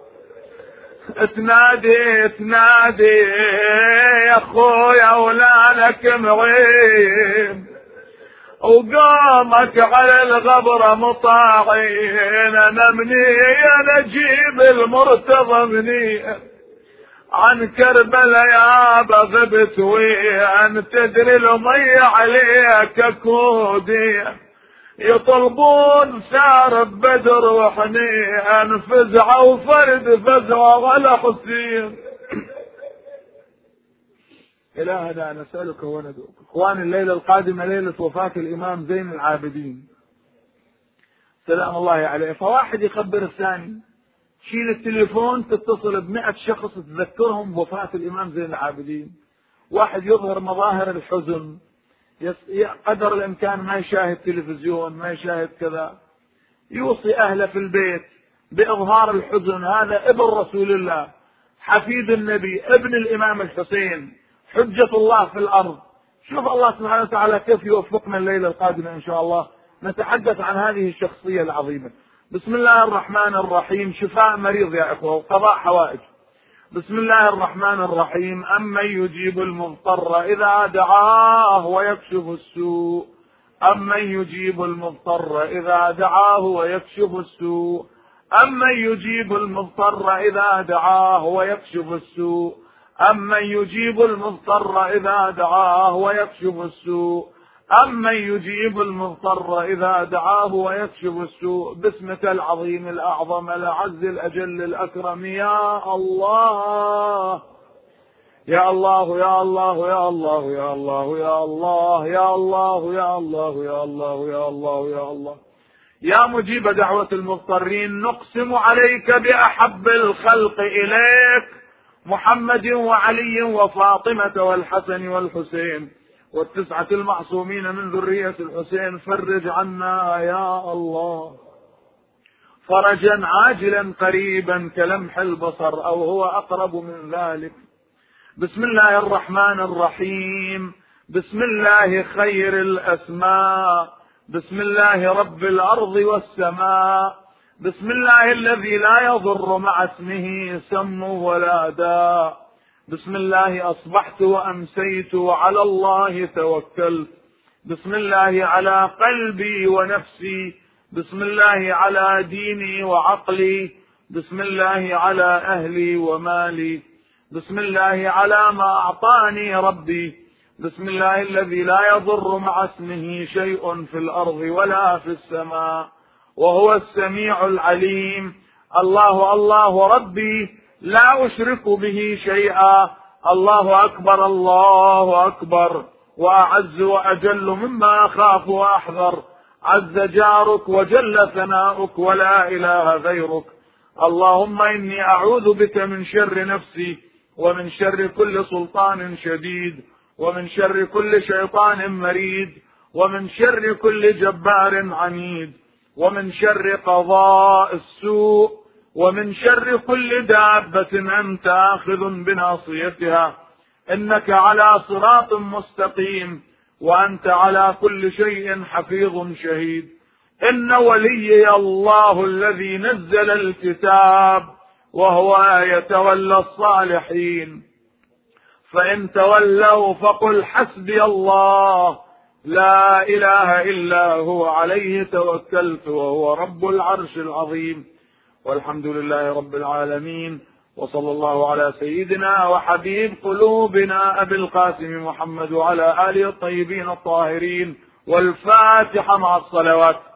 تنادي تنادي يا اخويا ولانك معين، وقامك على الغبرة مطاعين، انا مني انا اجيب المرتضى مني عن كربلاء يا بغبت وين تدري المي عليك كودي، يطلبون سار بدر وحنين فزعة وفرد فزعة ولا حسين. إلهنا نسألك وندعوك. إخواني الليلة القادمة ليلة وفاة الإمام زين العابدين سلام الله عليه، فواحد يخبر الثاني، شيل التليفون تتصل بمئة شخص تذكرهم بوفاة الإمام زين العابدين. واحد يظهر مظاهر الحزن، قدر الإمكان ما يشاهد تلفزيون ما يشاهد كذا، يوصي أهله في البيت بإظهار الحزن. هذا ابن رسول الله حفيد النبي ابن الإمام الحسين حجة الله في الأرض. شوف الله سبحانه وتعالى كيف يوفقنا الليلة القادمة إن شاء الله نتحدث عن هذه الشخصية العظيمة. بسم الله الرحمن الرحيم. شفاء مريض يا إخوة وقضاء حوائج. بسم الله الرحمن الرحيم. أمن يجيب المضطر إذا دعاه ويكشف السوء، أمن يجيب المضطر إذا دعاه ويكشف السوء، أمن يجيب المضطر إذا دعاه ويكشف السوء، أمن يجيب المضطر إذا دعاه ويكشف السوء، أمن يجيب المضطر إذا دعاه ويكشف السوء. باسمك العظيم الأعظم الأعز الأجل الأكرم يا الله يا الله يا الله يا الله يا الله يا الله يا الله يا الله يا الله يا الله يا الله يا مجيب دعوة المضطرين، نقسم عليك بأحب الخلق إليك محمد وعلي وفاطمة والحسن والحسين والتسعة المعصومين من ذرية الحسين، فرج عنا يا الله فرجا عاجلا قريبا كلمح البصر أو هو أقرب من ذلك. بسم الله الرحمن الرحيم. بسم الله خير الأسماء. بسم الله رب الأرض والسماء. بسم الله الذي لا يضر مع اسمه سم ولا داء. بسم الله أصبحت وأمسيت وعلى الله توكلت. بسم الله على قلبي ونفسي. بسم الله على ديني وعقلي. بسم الله على أهلي ومالي. بسم الله على ما أعطاني ربي. بسم الله الذي لا يضر مع اسمه شيء في الأرض ولا في السماء وهو السميع العليم. الله الله ربي لا أشرك به شيئا. الله أكبر الله أكبر وأعز وأجل مما أخاف وأحذر. عز جارك وجل ثناؤك ولا إله غيرك. اللهم إني أعوذ بك من شر نفسي ومن شر كل سلطان شديد ومن شر كل شيطان مريد ومن شر كل جبار عنيد ومن شر قضاء السوء ومن شر كل دابة أنت آخذ بناصيتها. إنك على صراط مستقيم وأنت على كل شيء حفيظ شهيد. إن وليي الله الذي نزل الكتاب وهو يتولى الصالحين. فإن تولوا فقل حسبي الله لا إله إلا هو عليه توكلت وهو رب العرش العظيم. والحمد لله رب العالمين. وصلى الله على سيدنا وحبيب قلوبنا أبي القاسم محمد وعلى آله الطيبين الطاهرين. والفاتحة مع الصلوات.